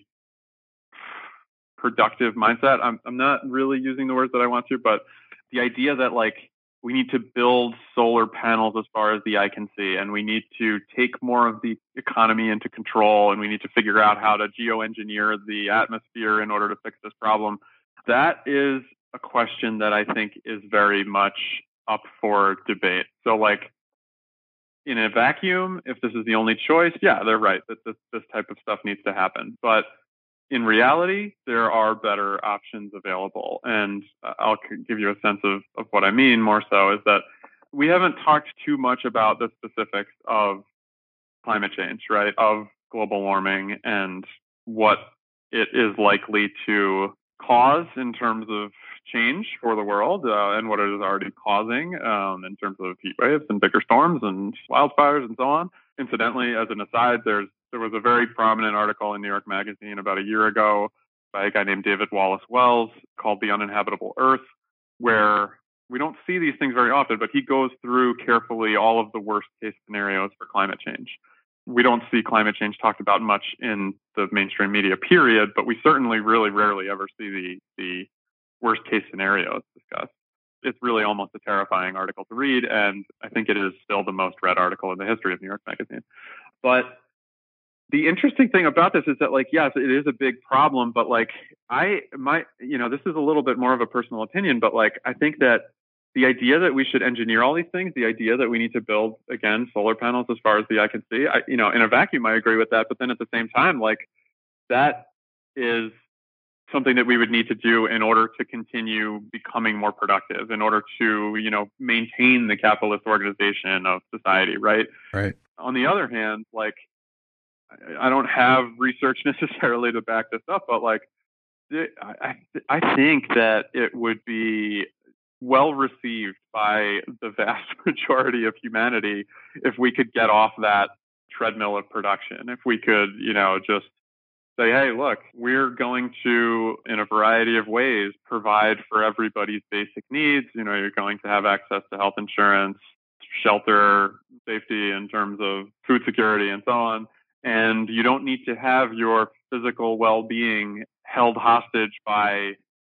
productive mindset. I'm, I'm not really using the words that I want to, but the idea that, like, we need to build solar panels as far as the eye can see, and we need to take more of the economy into control, and we need to figure out how to geoengineer the atmosphere in order to fix this problem. That is a question that I think is very much up for debate. So, like, in a vacuum, if this is the only choice, yeah, they're right that this, this type of stuff needs to happen. But in reality, there are better options available. And I'll give you a sense of, of what I mean more so is that we haven't talked too much about the specifics of climate change, right, of global warming and what it is likely to cause in terms of change for the world uh, and what it is already causing um, in terms of heat waves and bigger storms and wildfires and so on. Incidentally, as an aside, there's there was a very prominent article in New York Magazine about a year ago by a guy named David Wallace Wells called The Uninhabitable Earth, where we don't see these things very often, but he goes through carefully all of the worst case scenarios for climate change. We don't see climate change talked about much in the mainstream media, period, but we certainly really rarely ever see the, the worst case scenarios discussed. It's really almost a terrifying article to read, and I think it is still the most read article in the history of New York Magazine. But the interesting thing about this is that, like, yes, it is a big problem, but like I, my, you know, this is a little bit more of a personal opinion, but like, I think that the idea that we should engineer all these things, the idea that we need to build, again, solar panels as far as the eye can see, I, you know, in a vacuum, I agree with that. But then at the same time, like, that is something that we would need to do in order to continue becoming more productive, in order to, you know, maintain the capitalist organization of society, right?
Right.
On the other hand, like, I don't have research necessarily to back this up, but like, I, I think that it would be well received by the vast majority of humanity if we could get off that treadmill of production. If we could, you know, just say, hey, look, we're going to, in a variety of ways, provide for everybody's basic needs. You know, you're going to have access to health insurance, shelter, safety in terms of food security, and so on. And you don't need to have your physical well-being held hostage by,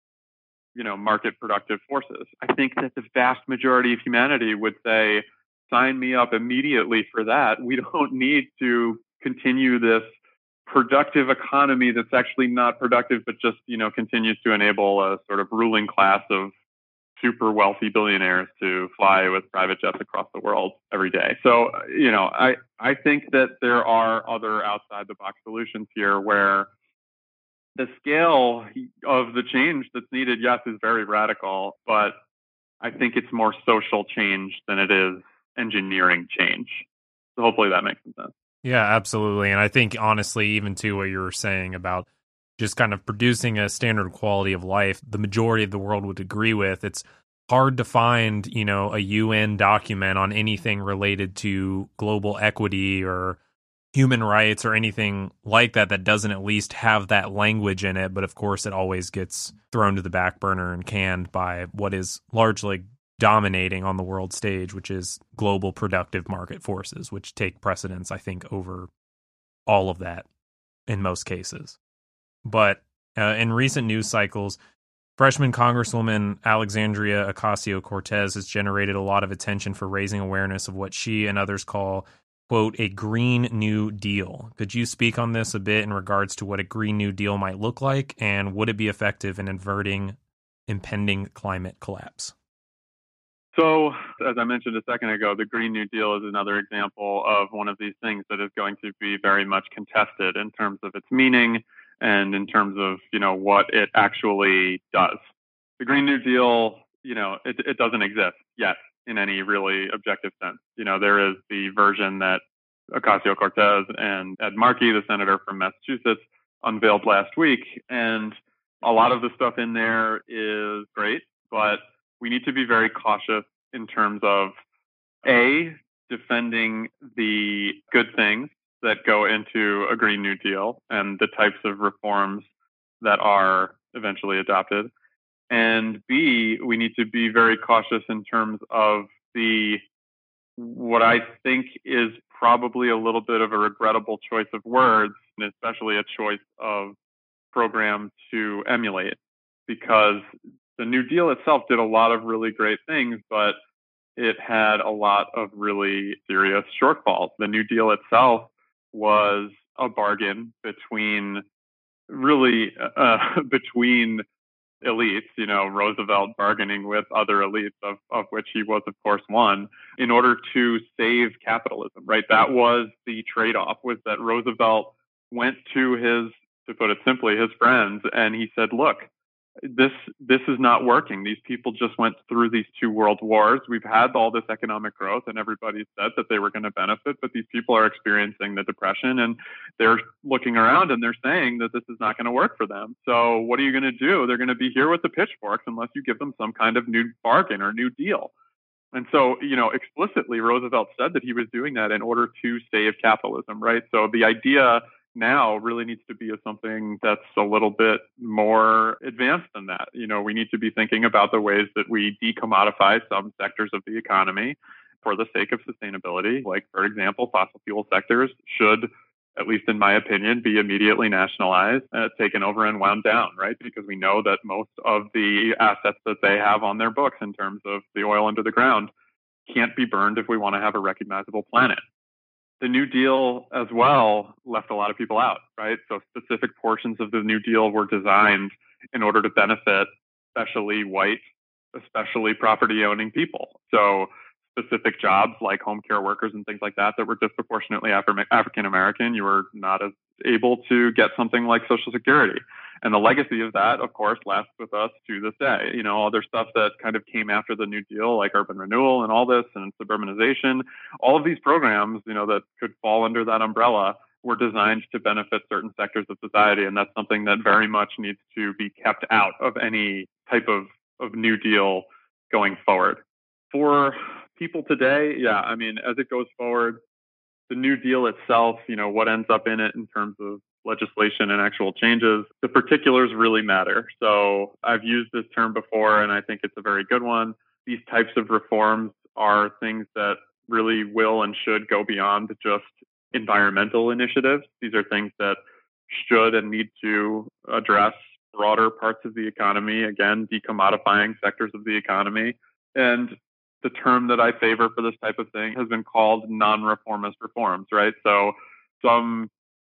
you know, market productive forces. I think that the vast majority of humanity would say, sign me up immediately for that. We don't need to continue this productive economy that's actually not productive, but just, you know, continues to enable a sort of ruling class of super wealthy billionaires to fly with private jets across the world every day. So, you know, I, I think that there are other outside the box solutions here where the scale of the change that's needed, yes, is very radical, but I think it's more social change than it is engineering change. So hopefully that makes some sense.
Yeah, absolutely. And I think, honestly, even to what you were saying about just kind of producing a standard quality of life, the majority of the world would agree with. It's hard to find, you know, a U N document on anything related to global equity or human rights or anything like that that doesn't at least have that language in it. But of course, it always gets thrown to the back burner and canned by what is largely dominating on the world stage, which is global productive market forces, which take precedence, I think, over all of that in most cases. But uh, in recent news cycles, freshman Congresswoman Alexandria Ocasio-Cortez has generated a lot of attention for raising awareness of what she and others call, quote, a Green New Deal. Could you speak on this a bit in regards to what a Green New Deal might look like, and would it be effective in averting impending climate collapse?
So, as I mentioned a second ago, the Green New Deal is another example of one of these things that is going to be very much contested in terms of its meaning and in terms of, you know, what it actually does. The Green New Deal, you know, it, it doesn't exist yet in any really objective sense. You know, there is the version that Ocasio-Cortez and Ed Markey, the senator from Massachusetts, unveiled last week. And a lot of the stuff in there is great, but we need to be very cautious in terms of, A, defending the good things that go into a Green New Deal and the types of reforms that are eventually adopted. And B, we need to be very cautious in terms of the, what I think is probably a little bit of a regrettable choice of words, and especially a choice of program to emulate, because the New Deal itself did a lot of really great things, but it had a lot of really serious shortfalls. The New Deal itself was a bargain between really uh, between elites, you know, Roosevelt bargaining with other elites, of, of which he was, of course, one, in order to save capitalism, right? That was the trade-off, was that Roosevelt went to his, to put it simply, his friends, and he said, look, this this is not working. These people just went through these two world wars. We've had all this economic growth, and everybody said that they were going to benefit, but these people are experiencing the depression, and they're looking around and they're saying that this is not going to work for them. So what are you going to do? They're going to be here with the pitchforks unless you give them some kind of new bargain or new deal. And so, you know, explicitly, Roosevelt said that he was doing that in order to save capitalism, right? So the idea now really needs to be of something that's a little bit more advanced than that. You know, we need to be thinking about the ways that we decommodify some sectors of the economy for the sake of sustainability. Like, for example, fossil fuel sectors should, at least in my opinion, be immediately nationalized, uh, taken over and wound down, right? Because we know that most of the assets that they have on their books in terms of the oil under the ground can't be burned if we want to have a recognizable planet. The New Deal as well left a lot of people out, right? So specific portions of the New Deal were designed in order to benefit especially white, especially property owning people. So specific jobs like home care workers and things like that that were disproportionately Afri- African American, you were not as able to get something like Social Security. And the legacy of that, of course, lasts with us to this day. You know, other stuff that kind of came after the New Deal, like urban renewal and all this, and suburbanization, all of these programs, you know, that could fall under that umbrella were designed to benefit certain sectors of society. And that's something that very much needs to be kept out of any type of, of New Deal going forward. For people today, yeah, I mean, as it goes forward, the New Deal itself, you know, what ends up in it in terms of legislation and actual changes, the particulars really matter. So I've used this term before, and I think it's a very good one. These types of reforms are things that really will and should go beyond just environmental initiatives. These are things that should and need to address broader parts of the economy, again, decommodifying sectors of the economy. And the term that I favor for this type of thing has been called non-reformist reforms, right? So some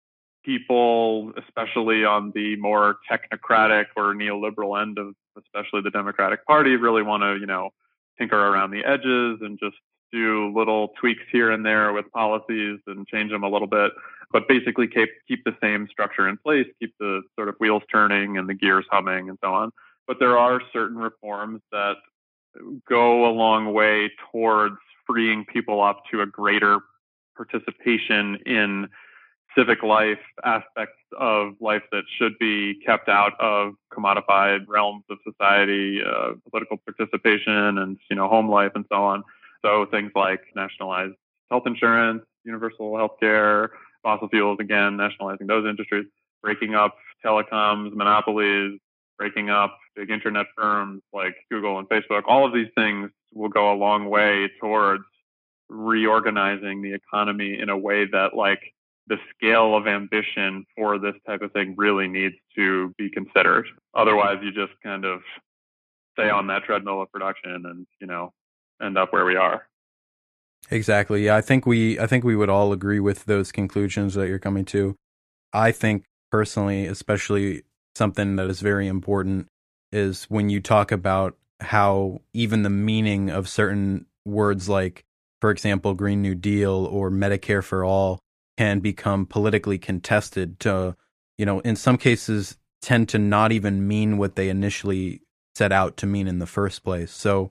people, especially on the more technocratic or neoliberal end of especially the Democratic Party, really want to, you know, tinker around the edges and just do little tweaks here and there with policies and change them a little bit, but basically keep keep the same structure in place, keep the sort of wheels turning and the gears humming and so on. But there are certain reforms that go a long way towards freeing people up to a greater participation in civic life, aspects of life that should be kept out of commodified realms of society, uh, political participation, and, you know, home life and so on. So things like nationalized health insurance, universal health care, fossil fuels, again, nationalizing those industries, breaking up telecoms, monopolies, breaking up big internet firms like Google and Facebook. All of these things will go a long way towards reorganizing the economy in a way that, like, the scale of ambition for this type of thing really needs to be considered. Otherwise, you just kind of stay on that treadmill of production and, you know, end up where we are.
Exactly. Yeah, I think we I think we would all agree with those conclusions that you're coming to. I think personally, especially something that is very important is when you talk about how even the meaning of certain words like, for example, Green New Deal or Medicare for All can become politically contested to, you know, in some cases tend to not even mean what they initially set out to mean in the first place. So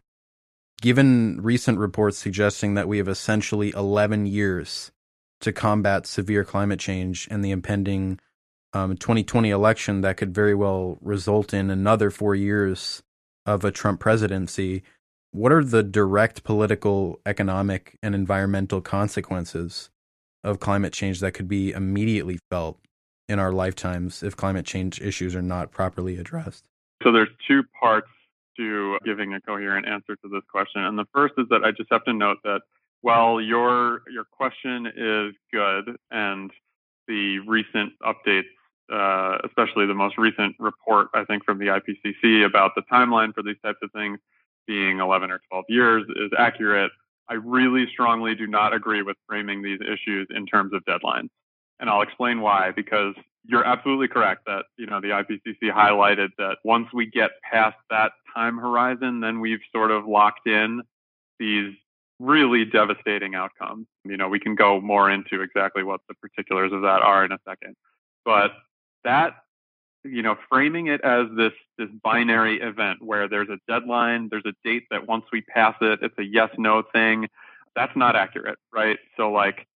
given recent reports suggesting that we have essentially eleven years to combat severe climate change and the impending um, twenty twenty election that could very well result in another four years of a Trump presidency, what are the direct political, economic, and environmental consequences of climate change that could be immediately felt in our lifetimes if climate change issues are not properly addressed?
So there's two parts to giving a coherent answer to this question. And the first is that I just have to note that while your your question is good and the recent updates, uh, especially the most recent report, I think, from the I P C C about the timeline for these types of things being eleven or twelve years is accurate, I really strongly do not agree with framing these issues in terms of deadlines. And I'll explain why, because you're absolutely correct that, you know, the I P C C highlighted that once we get past that time horizon, then we've sort of locked in these really devastating outcomes. You know, we can go more into exactly what the particulars of that are in a second. But that you know, framing it as this this binary event where there's a deadline, there's a date that once we pass it, it's a yes no thing. That's not accurate, right? So like,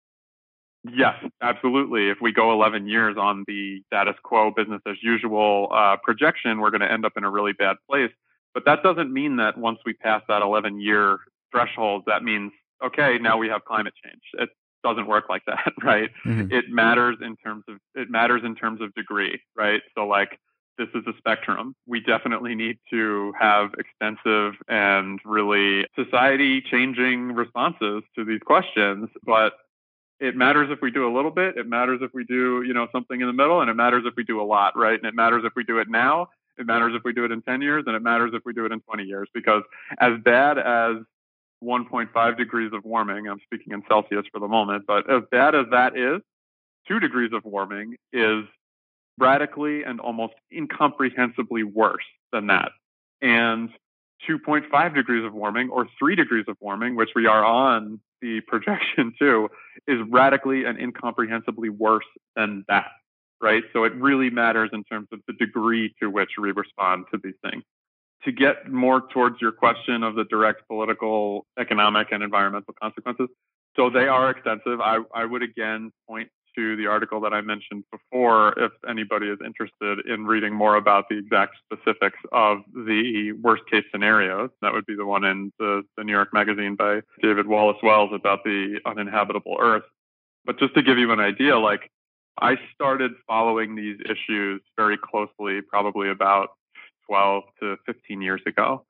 yes, absolutely. If we go eleven years on the status quo, business as usual uh, projection, we're going to end up in a really bad place. But that doesn't mean that once we pass that eleven year threshold, that means, okay, now we have climate change. It doesn't work like that, right?
Mm-hmm.
It matters in terms of, it matters in terms of degree, right? So like, this is a spectrum. We definitely need to have extensive and really society changing responses to these questions, but it matters if we do a little bit, it matters if we do, you know, something in the middle, and it matters if we do a lot, right? And it matters if we do it now, it matters if we do it in ten years, and it matters if we do it in twenty years, because as bad as one point five degrees of warming, I'm speaking in Celsius for the moment, but as bad as that is, two degrees of warming is radically and almost incomprehensibly worse than that. And two point five degrees of warming or three degrees of warming, which we are on the projection to, is radically and incomprehensibly worse than that, right? So it really matters in terms of the degree to which we respond to these things. To get more towards your question of the direct political, economic, and environmental consequences, so they are extensive. I, I would again point to the article that I mentioned before if anybody is interested in reading more about the exact specifics of the worst case scenarios. That would be the one in the, the New York Magazine by David Wallace Wells about the uninhabitable Earth. But just to give you an idea, like I started following these issues very closely probably about twelve to fifteen years ago.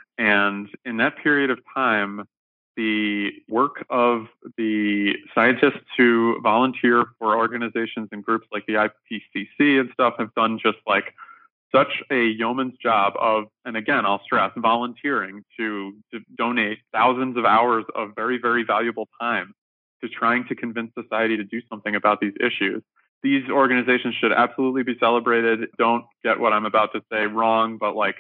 And in that period of time, the work of the scientists who volunteer for organizations and groups like the I P C C and stuff have done just like such a yeoman's job of, and again, I'll stress, volunteering to, to donate thousands of hours of very, very valuable time to trying to convince society to do something about these issues. These organizations should absolutely be celebrated. Don't get what I'm about to say wrong, but like,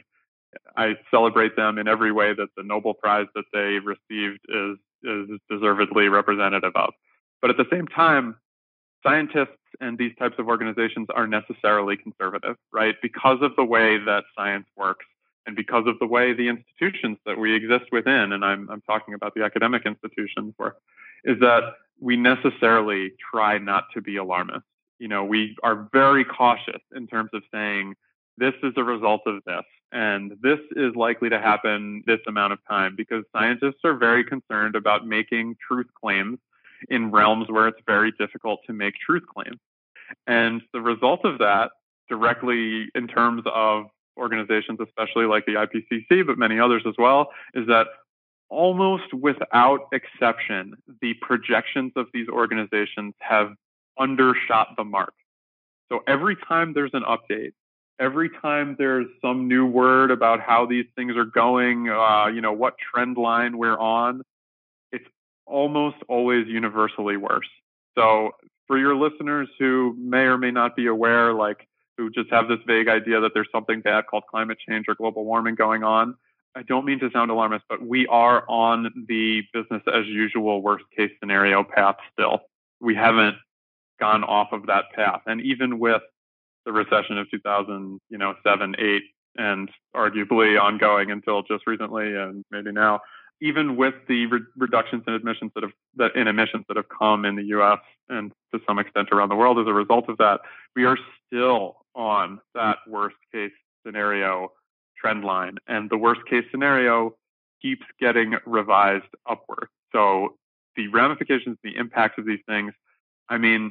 I celebrate them in every way that the Nobel Prize that they received is, is deservedly representative of. But at the same time, scientists and these types of organizations are necessarily conservative, right? Because of the way that science works and because of the way the institutions that we exist within, and I'm, I'm talking about the academic institutions, work, is that we necessarily try not to be alarmist. You know, we are very cautious in terms of saying, this is a result of this, and this is likely to happen this amount of time, because scientists are very concerned about making truth claims in realms where it's very difficult to make truth claims. And the result of that, directly in terms of organizations, especially like the I P C C, but many others as well, is that almost without exception, the projections of these organizations have undershot the mark. So every time there's an update, every time there's some new word about how these things are going, uh, you know, what trend line we're on, it's almost always universally worse. So for your listeners who may or may not be aware, like who just have this vague idea that there's something bad called climate change or global warming going on, I don't mean to sound alarmist, but we are on the business as usual worst case scenario path still. We haven't gone off of that path. And even with the recession of two thousand, you know, seven, eight, and arguably ongoing until just recently and maybe now, even with the re- reductions in emissions that have that in emissions that have come in the U S and to some extent around the world as a result of that, we are still on that worst case scenario trend line, and the worst case scenario keeps getting revised upward. So the ramifications, the impacts of these things, I mean,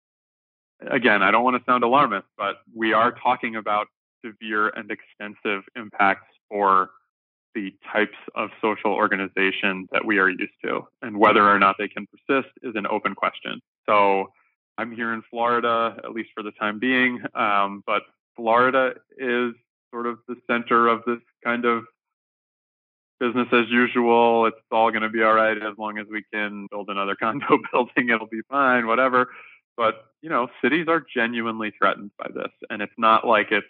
again, I don't want to sound alarmist, but we are talking about severe and extensive impacts for the types of social organization that we are used to. And whether or not they can persist is an open question. So I'm here in Florida, at least for the time being, um, but Florida is sort of the center of this kind of business as usual. It's all going to be all right as long as we can build another condo building, it'll be fine, whatever. But, you know, cities are genuinely threatened by this. And it's not like it's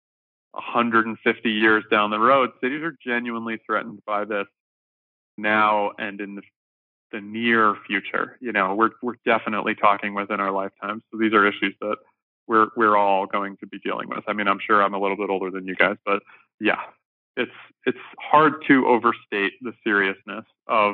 one hundred fifty years down the road. Cities are genuinely threatened by this now and in the, the near future. You know, we're we're definitely talking within our lifetimes. So these are issues that we're we're all going to be dealing with. I mean, I'm sure I'm a little bit older than you guys, but yeah, it's it's hard to overstate the seriousness of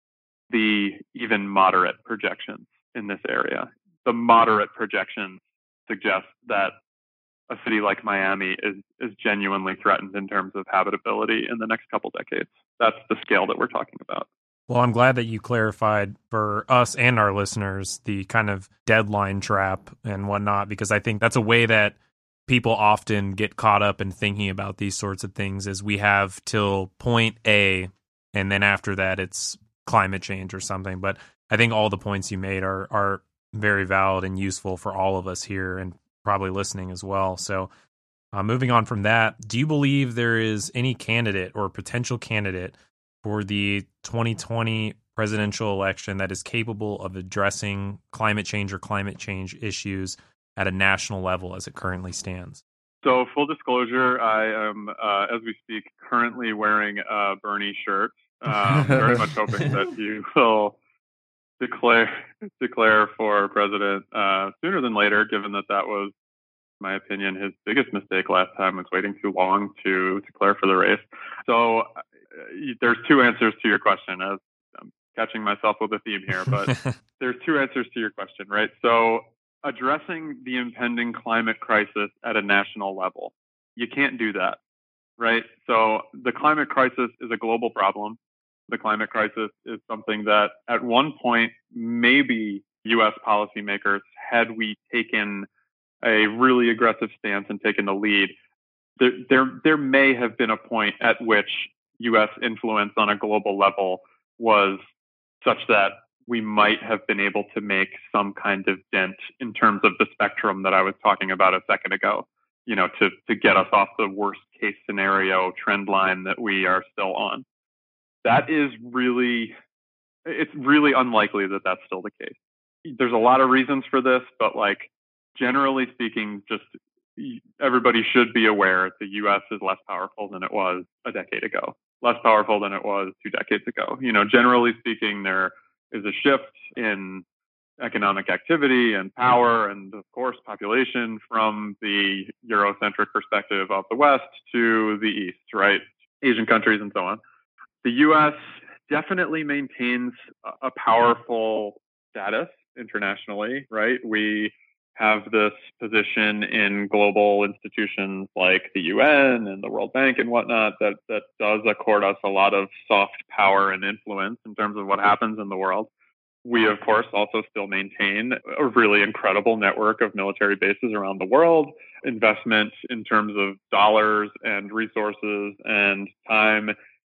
the even moderate projections in this area. The moderate projections suggest that a city like Miami is is genuinely threatened in terms of habitability in the next couple decades. That's the scale that we're talking about.
Well, I'm glad that you clarified for us and our listeners the kind of deadline trap and whatnot, because I think that's a way that people often get caught up in thinking about these sorts of things, as we have till point A, and then after that it's climate change or something. But I think all the points you made are are very valid and useful for all of us here and probably listening as well. So uh, moving on from that, do you believe there is any candidate or potential candidate for the twenty twenty presidential election that is capable of addressing climate change or climate change issues at a national level as it currently stands?
So full disclosure, I am, uh, as we speak, currently wearing a Bernie shirt. Um, very much hoping that you will declare declare for president uh, sooner than later, given that that was, in my opinion, his biggest mistake last time, was waiting too long to declare for the race. So uh, there's two answers to your question, as I'm catching myself with a theme here, but there's two answers to your question, right? So addressing the impending climate crisis at a national level, you can't do that, right? So the climate crisis is a global problem. The climate crisis is something that at one point, maybe U S policymakers, had we taken a really aggressive stance and taken the lead, there, there, there may have been a point at which U S influence on a global level was such that we might have been able to make some kind of dent in terms of the spectrum that I was talking about a second ago, you know, to, to get us off the worst case scenario trend line that we are still on. That is really, it's really unlikely that that's still the case. There's a lot of reasons for this, but like, generally speaking, just everybody should be aware the U S is less powerful than it was a decade ago, less powerful than it was two decades ago. You know, generally speaking, there is a shift in economic activity and power and, of course, population from the Eurocentric perspective of the West to the East, right? Asian countries and so on. The U S definitely maintains a powerful status internationally, right? We have this position in global institutions like the U N and the World Bank and whatnot that, that does accord us a lot of soft power and influence in terms of what happens in the world. We, of course, also still maintain a really incredible network of military bases around the world. Investment in terms of dollars and resources and time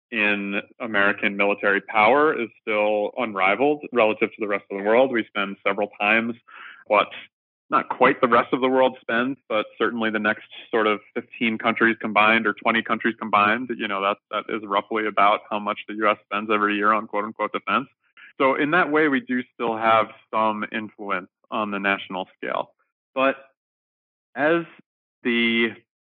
in American military power is still unrivaled relative to the rest of the world. We spend several times what not quite the rest of the world spends, but certainly the next sort of fifteen countries combined or twenty countries combined. You know, that that is roughly about how much the U S spends every year on quote unquote defense. So in that way, we do still have some influence on the national scale. But as the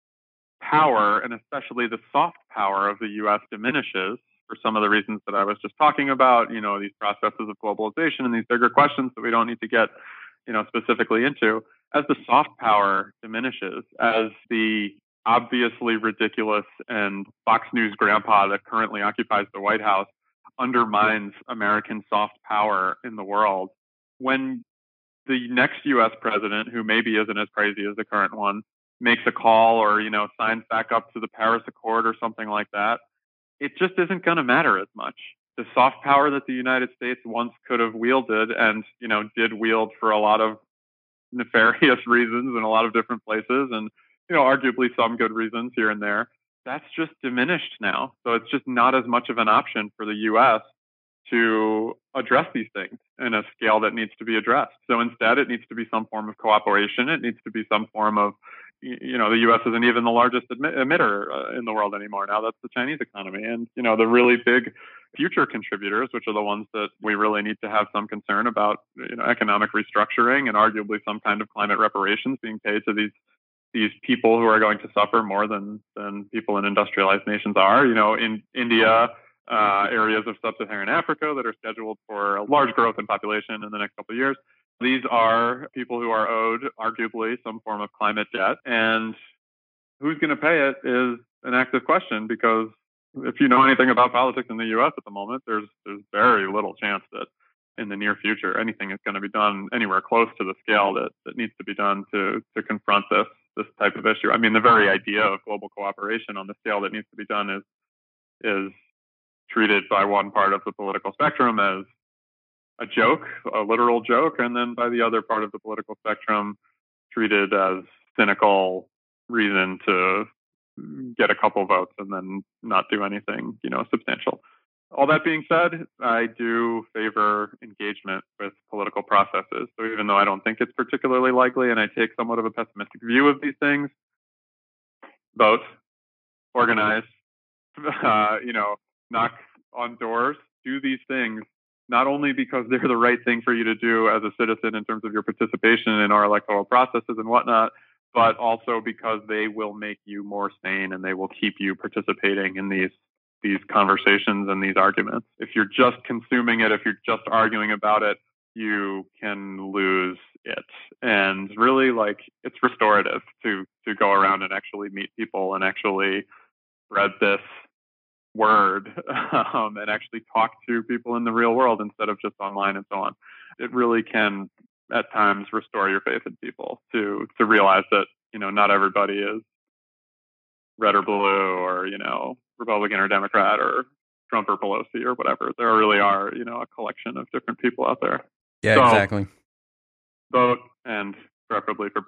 power, and especially the soft power of the U S diminishes for some of the reasons that I was just talking about, you know, these processes of globalization and these bigger questions that we don't need to get, you know, specifically into, as the soft power diminishes, as the obviously ridiculous and Fox News grandpa that currently occupies the White House undermines American soft power in the world, when the next U S president, who maybe isn't as crazy as the current one, makes a call or, you know, signs back up to the Paris Accord or something like that, it just isn't going to matter as much. The soft power that the United States once could have wielded and, you know, did wield for a lot of nefarious reasons in a lot of different places and, you know, arguably some good reasons here and there, that's just diminished now. So it's just not as much of an option for the U S to address these things in a scale that needs to be addressed. So instead, it needs to be some form of cooperation. It needs to be some form of, you know, the U S isn't even the largest emitter uh, in the world anymore. Now that's the Chinese economy. And, you know, the really big future contributors, which are the ones that we really need to have some concern about, you know, economic restructuring and arguably some kind of climate reparations being paid to these these people who are going to suffer more than, than people in industrialized nations are. You know, in India, uh, areas of sub-Saharan Africa that are scheduled for a large growth in population in the next couple of years. These are people who are owed, arguably, some form of climate debt. And who's going to pay it is an active question, because if you know anything about politics in the U S at the moment, there's there's very little chance that in the near future anything is going to be done anywhere close to the scale that, that needs to be done to to confront this this type of issue. I mean, the very idea of global cooperation on the scale that needs to be done is is treated by one part of the political spectrum as a joke, a literal joke, and then by the other part of the political spectrum treated as cynical reason to get a couple votes and then not do anything, you know, substantial. All that being said, I do favor engagement with political processes. So even though I don't think it's particularly likely, and I take somewhat of a pessimistic view of these things, vote, organize, uh, you know, knock on doors, do these things, not only because they're the right thing for you to do as a citizen in terms of your participation in our electoral processes and whatnot, but also because they will make you more sane and they will keep you participating in these these conversations and these arguments. If you're just consuming it, if you're just arguing about it, you can lose it. And really, like, it's restorative to to go around and actually meet people and actually spread this word um, and actually talk to people in the real world instead of just online and so on. It really can at times restore your faith in people to to realize that, you know, not everybody is red or blue or, you know, Republican or Democrat or Trump or Pelosi or whatever. There really are, you know, a collection of different people out there.
Yeah,
so,
exactly.
Vote, and preferably for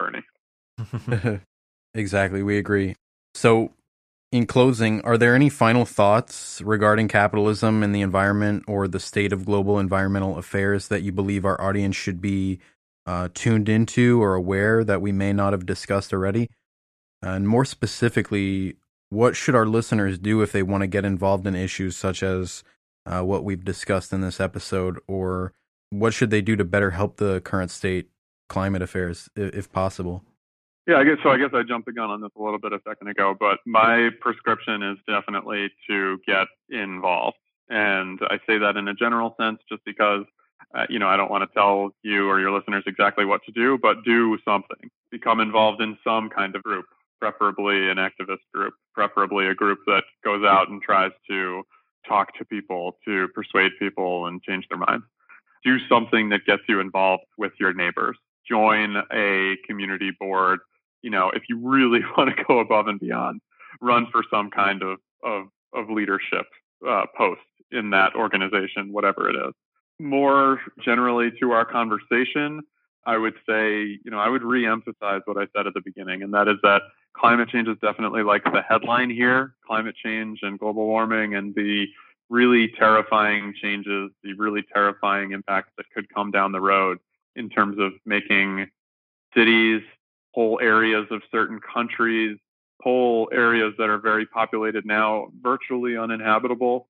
Bernie.
Exactly, we agree. So, in closing, are there any final thoughts regarding capitalism and the environment or the state of global environmental affairs that you believe our audience should be uh, tuned into or aware that we may not have discussed already? And more specifically, what should our listeners do if they want to get involved in issues such as uh, what we've discussed in this episode, or what should they do to better help the current state climate affairs, if, if possible?
Yeah, I guess so. I guess I jumped the gun on this a little bit a second ago, but my prescription is definitely to get involved. And I say that in a general sense just because, uh, you know, I don't want to tell you or your listeners exactly what to do, but do something. Become involved in some kind of group, preferably an activist group, preferably a group that goes out and tries to talk to people, to persuade people and change their minds. Do something that gets you involved with your neighbors. Join a community board. You know, if you really want to go above and beyond, run for some kind of, of, of leadership uh, post in that organization, whatever it is. More generally to our conversation, I would say, you know, I would re-emphasize what I said at the beginning, and that is that climate change is definitely like the headline here. Climate change and global warming and the really terrifying changes, the really terrifying impacts that could come down the road in terms of making cities, whole areas of certain countries, whole areas that are very populated now, virtually uninhabitable.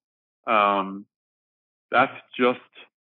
Um, that's just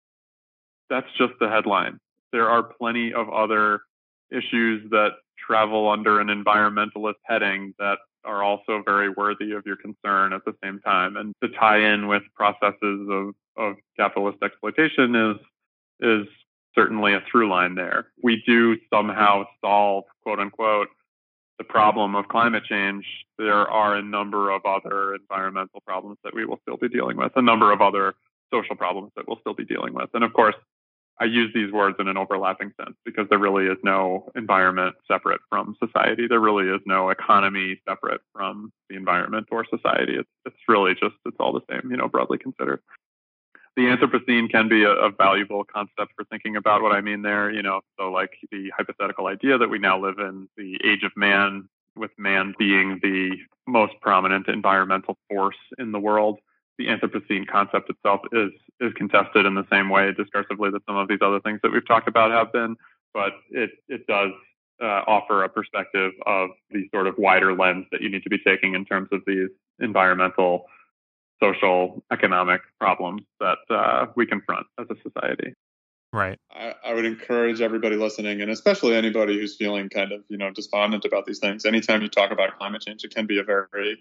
that's just the headline. There are plenty of other issues that travel under an environmentalist heading that are also very worthy of your concern at the same time. And to tie in with processes of, of capitalist exploitation is is certainly a through line there. We do somehow solve, quote unquote, the problem of climate change. There are a number of other environmental problems that we will still be dealing with, a number of other social problems that we'll still be dealing with. And of course, I use these words in an overlapping sense because there really is no environment separate from society. There really is no economy separate from the environment or society. It's, it's really just, it's all the same, you know, broadly considered. The Anthropocene can be a, a valuable concept for thinking about what I mean there, you know, so like the hypothetical idea that we now live in the age of man, with man being the most prominent environmental force in the world. The Anthropocene concept itself is is contested in the same way discursively that some of these other things that we've talked about have been, but it it does uh, offer a perspective of the sort of wider lens that you need to be taking in terms of these environmental, social, economic problems that uh, we confront as a society.
Right.
I, I would encourage everybody listening, and especially anybody who's feeling kind of, you know, despondent about these things. Anytime you talk about climate change, it can be a very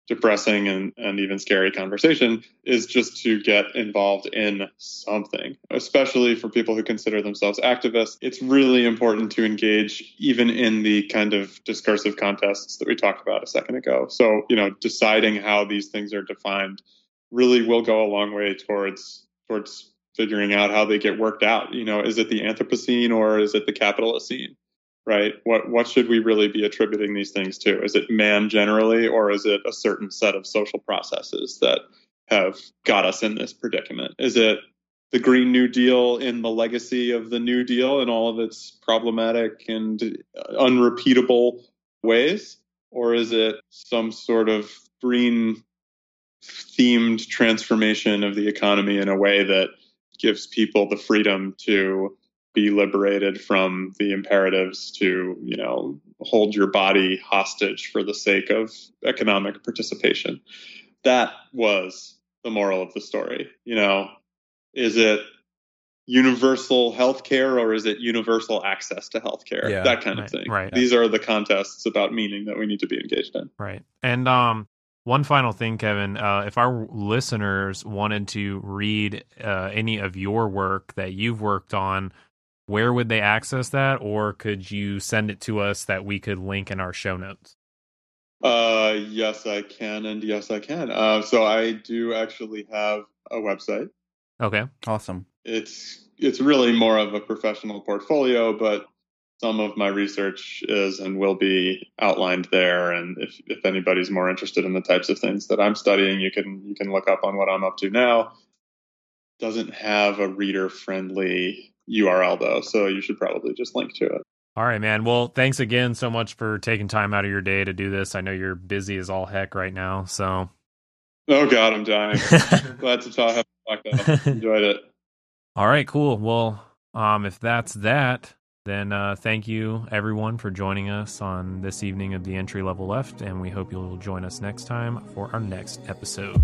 depressing and, and even scary conversation is just to get involved in something, especially for people who consider themselves activists. It's really important to engage even in the kind of discursive contests that we talked about a second ago. So, you know, deciding how these things are defined really will go a long way towards towards figuring out how they get worked out. You know, is it the Anthropocene or is it the Capitalocene? Right? What what should we really be attributing these things to? Is it man generally, or is it a certain set of social processes that have got us in this predicament? Is it the Green New Deal in the legacy of the New Deal and all of its problematic and unrepeatable ways? Or is it some sort of green themed transformation of the economy in a way that gives people the freedom to be liberated from the imperatives to, you know, hold your body hostage for the sake of economic participation? That was the moral of the story. You know, is it universal healthcare or is it universal access to healthcare?
Yeah,
that kind
right,
of thing.
Right.
These are the contests about meaning that we need to be engaged in.
Right. And um, one final thing, Kevin, uh, if our listeners wanted to read uh, any of your work that you've worked on, where would they access that, or could you send it to us that we could link in our show notes?
Uh, yes, I can, and yes, I can. Uh, so I do actually have a website.
Okay,
Awesome.
It's it's really more of a professional portfolio, but some of my research is and will be outlined there. And if if anybody's more interested in the types of things that I'm studying, you can you can look up on what I'm up to now. Doesn't have a reader-friendly U R L though, so you should probably just link to it.
All right, man. Well, thanks again so much for taking time out of your day to do this. I know you're busy as all heck right now, so.
Oh God, I'm dying. Glad to talk. Have to talk though. Enjoyed it.
All right, cool. Well, um, if that's that, then uh, thank you everyone for joining us on this evening of the Entry Level Left, and we hope you'll join us next time for our next episode.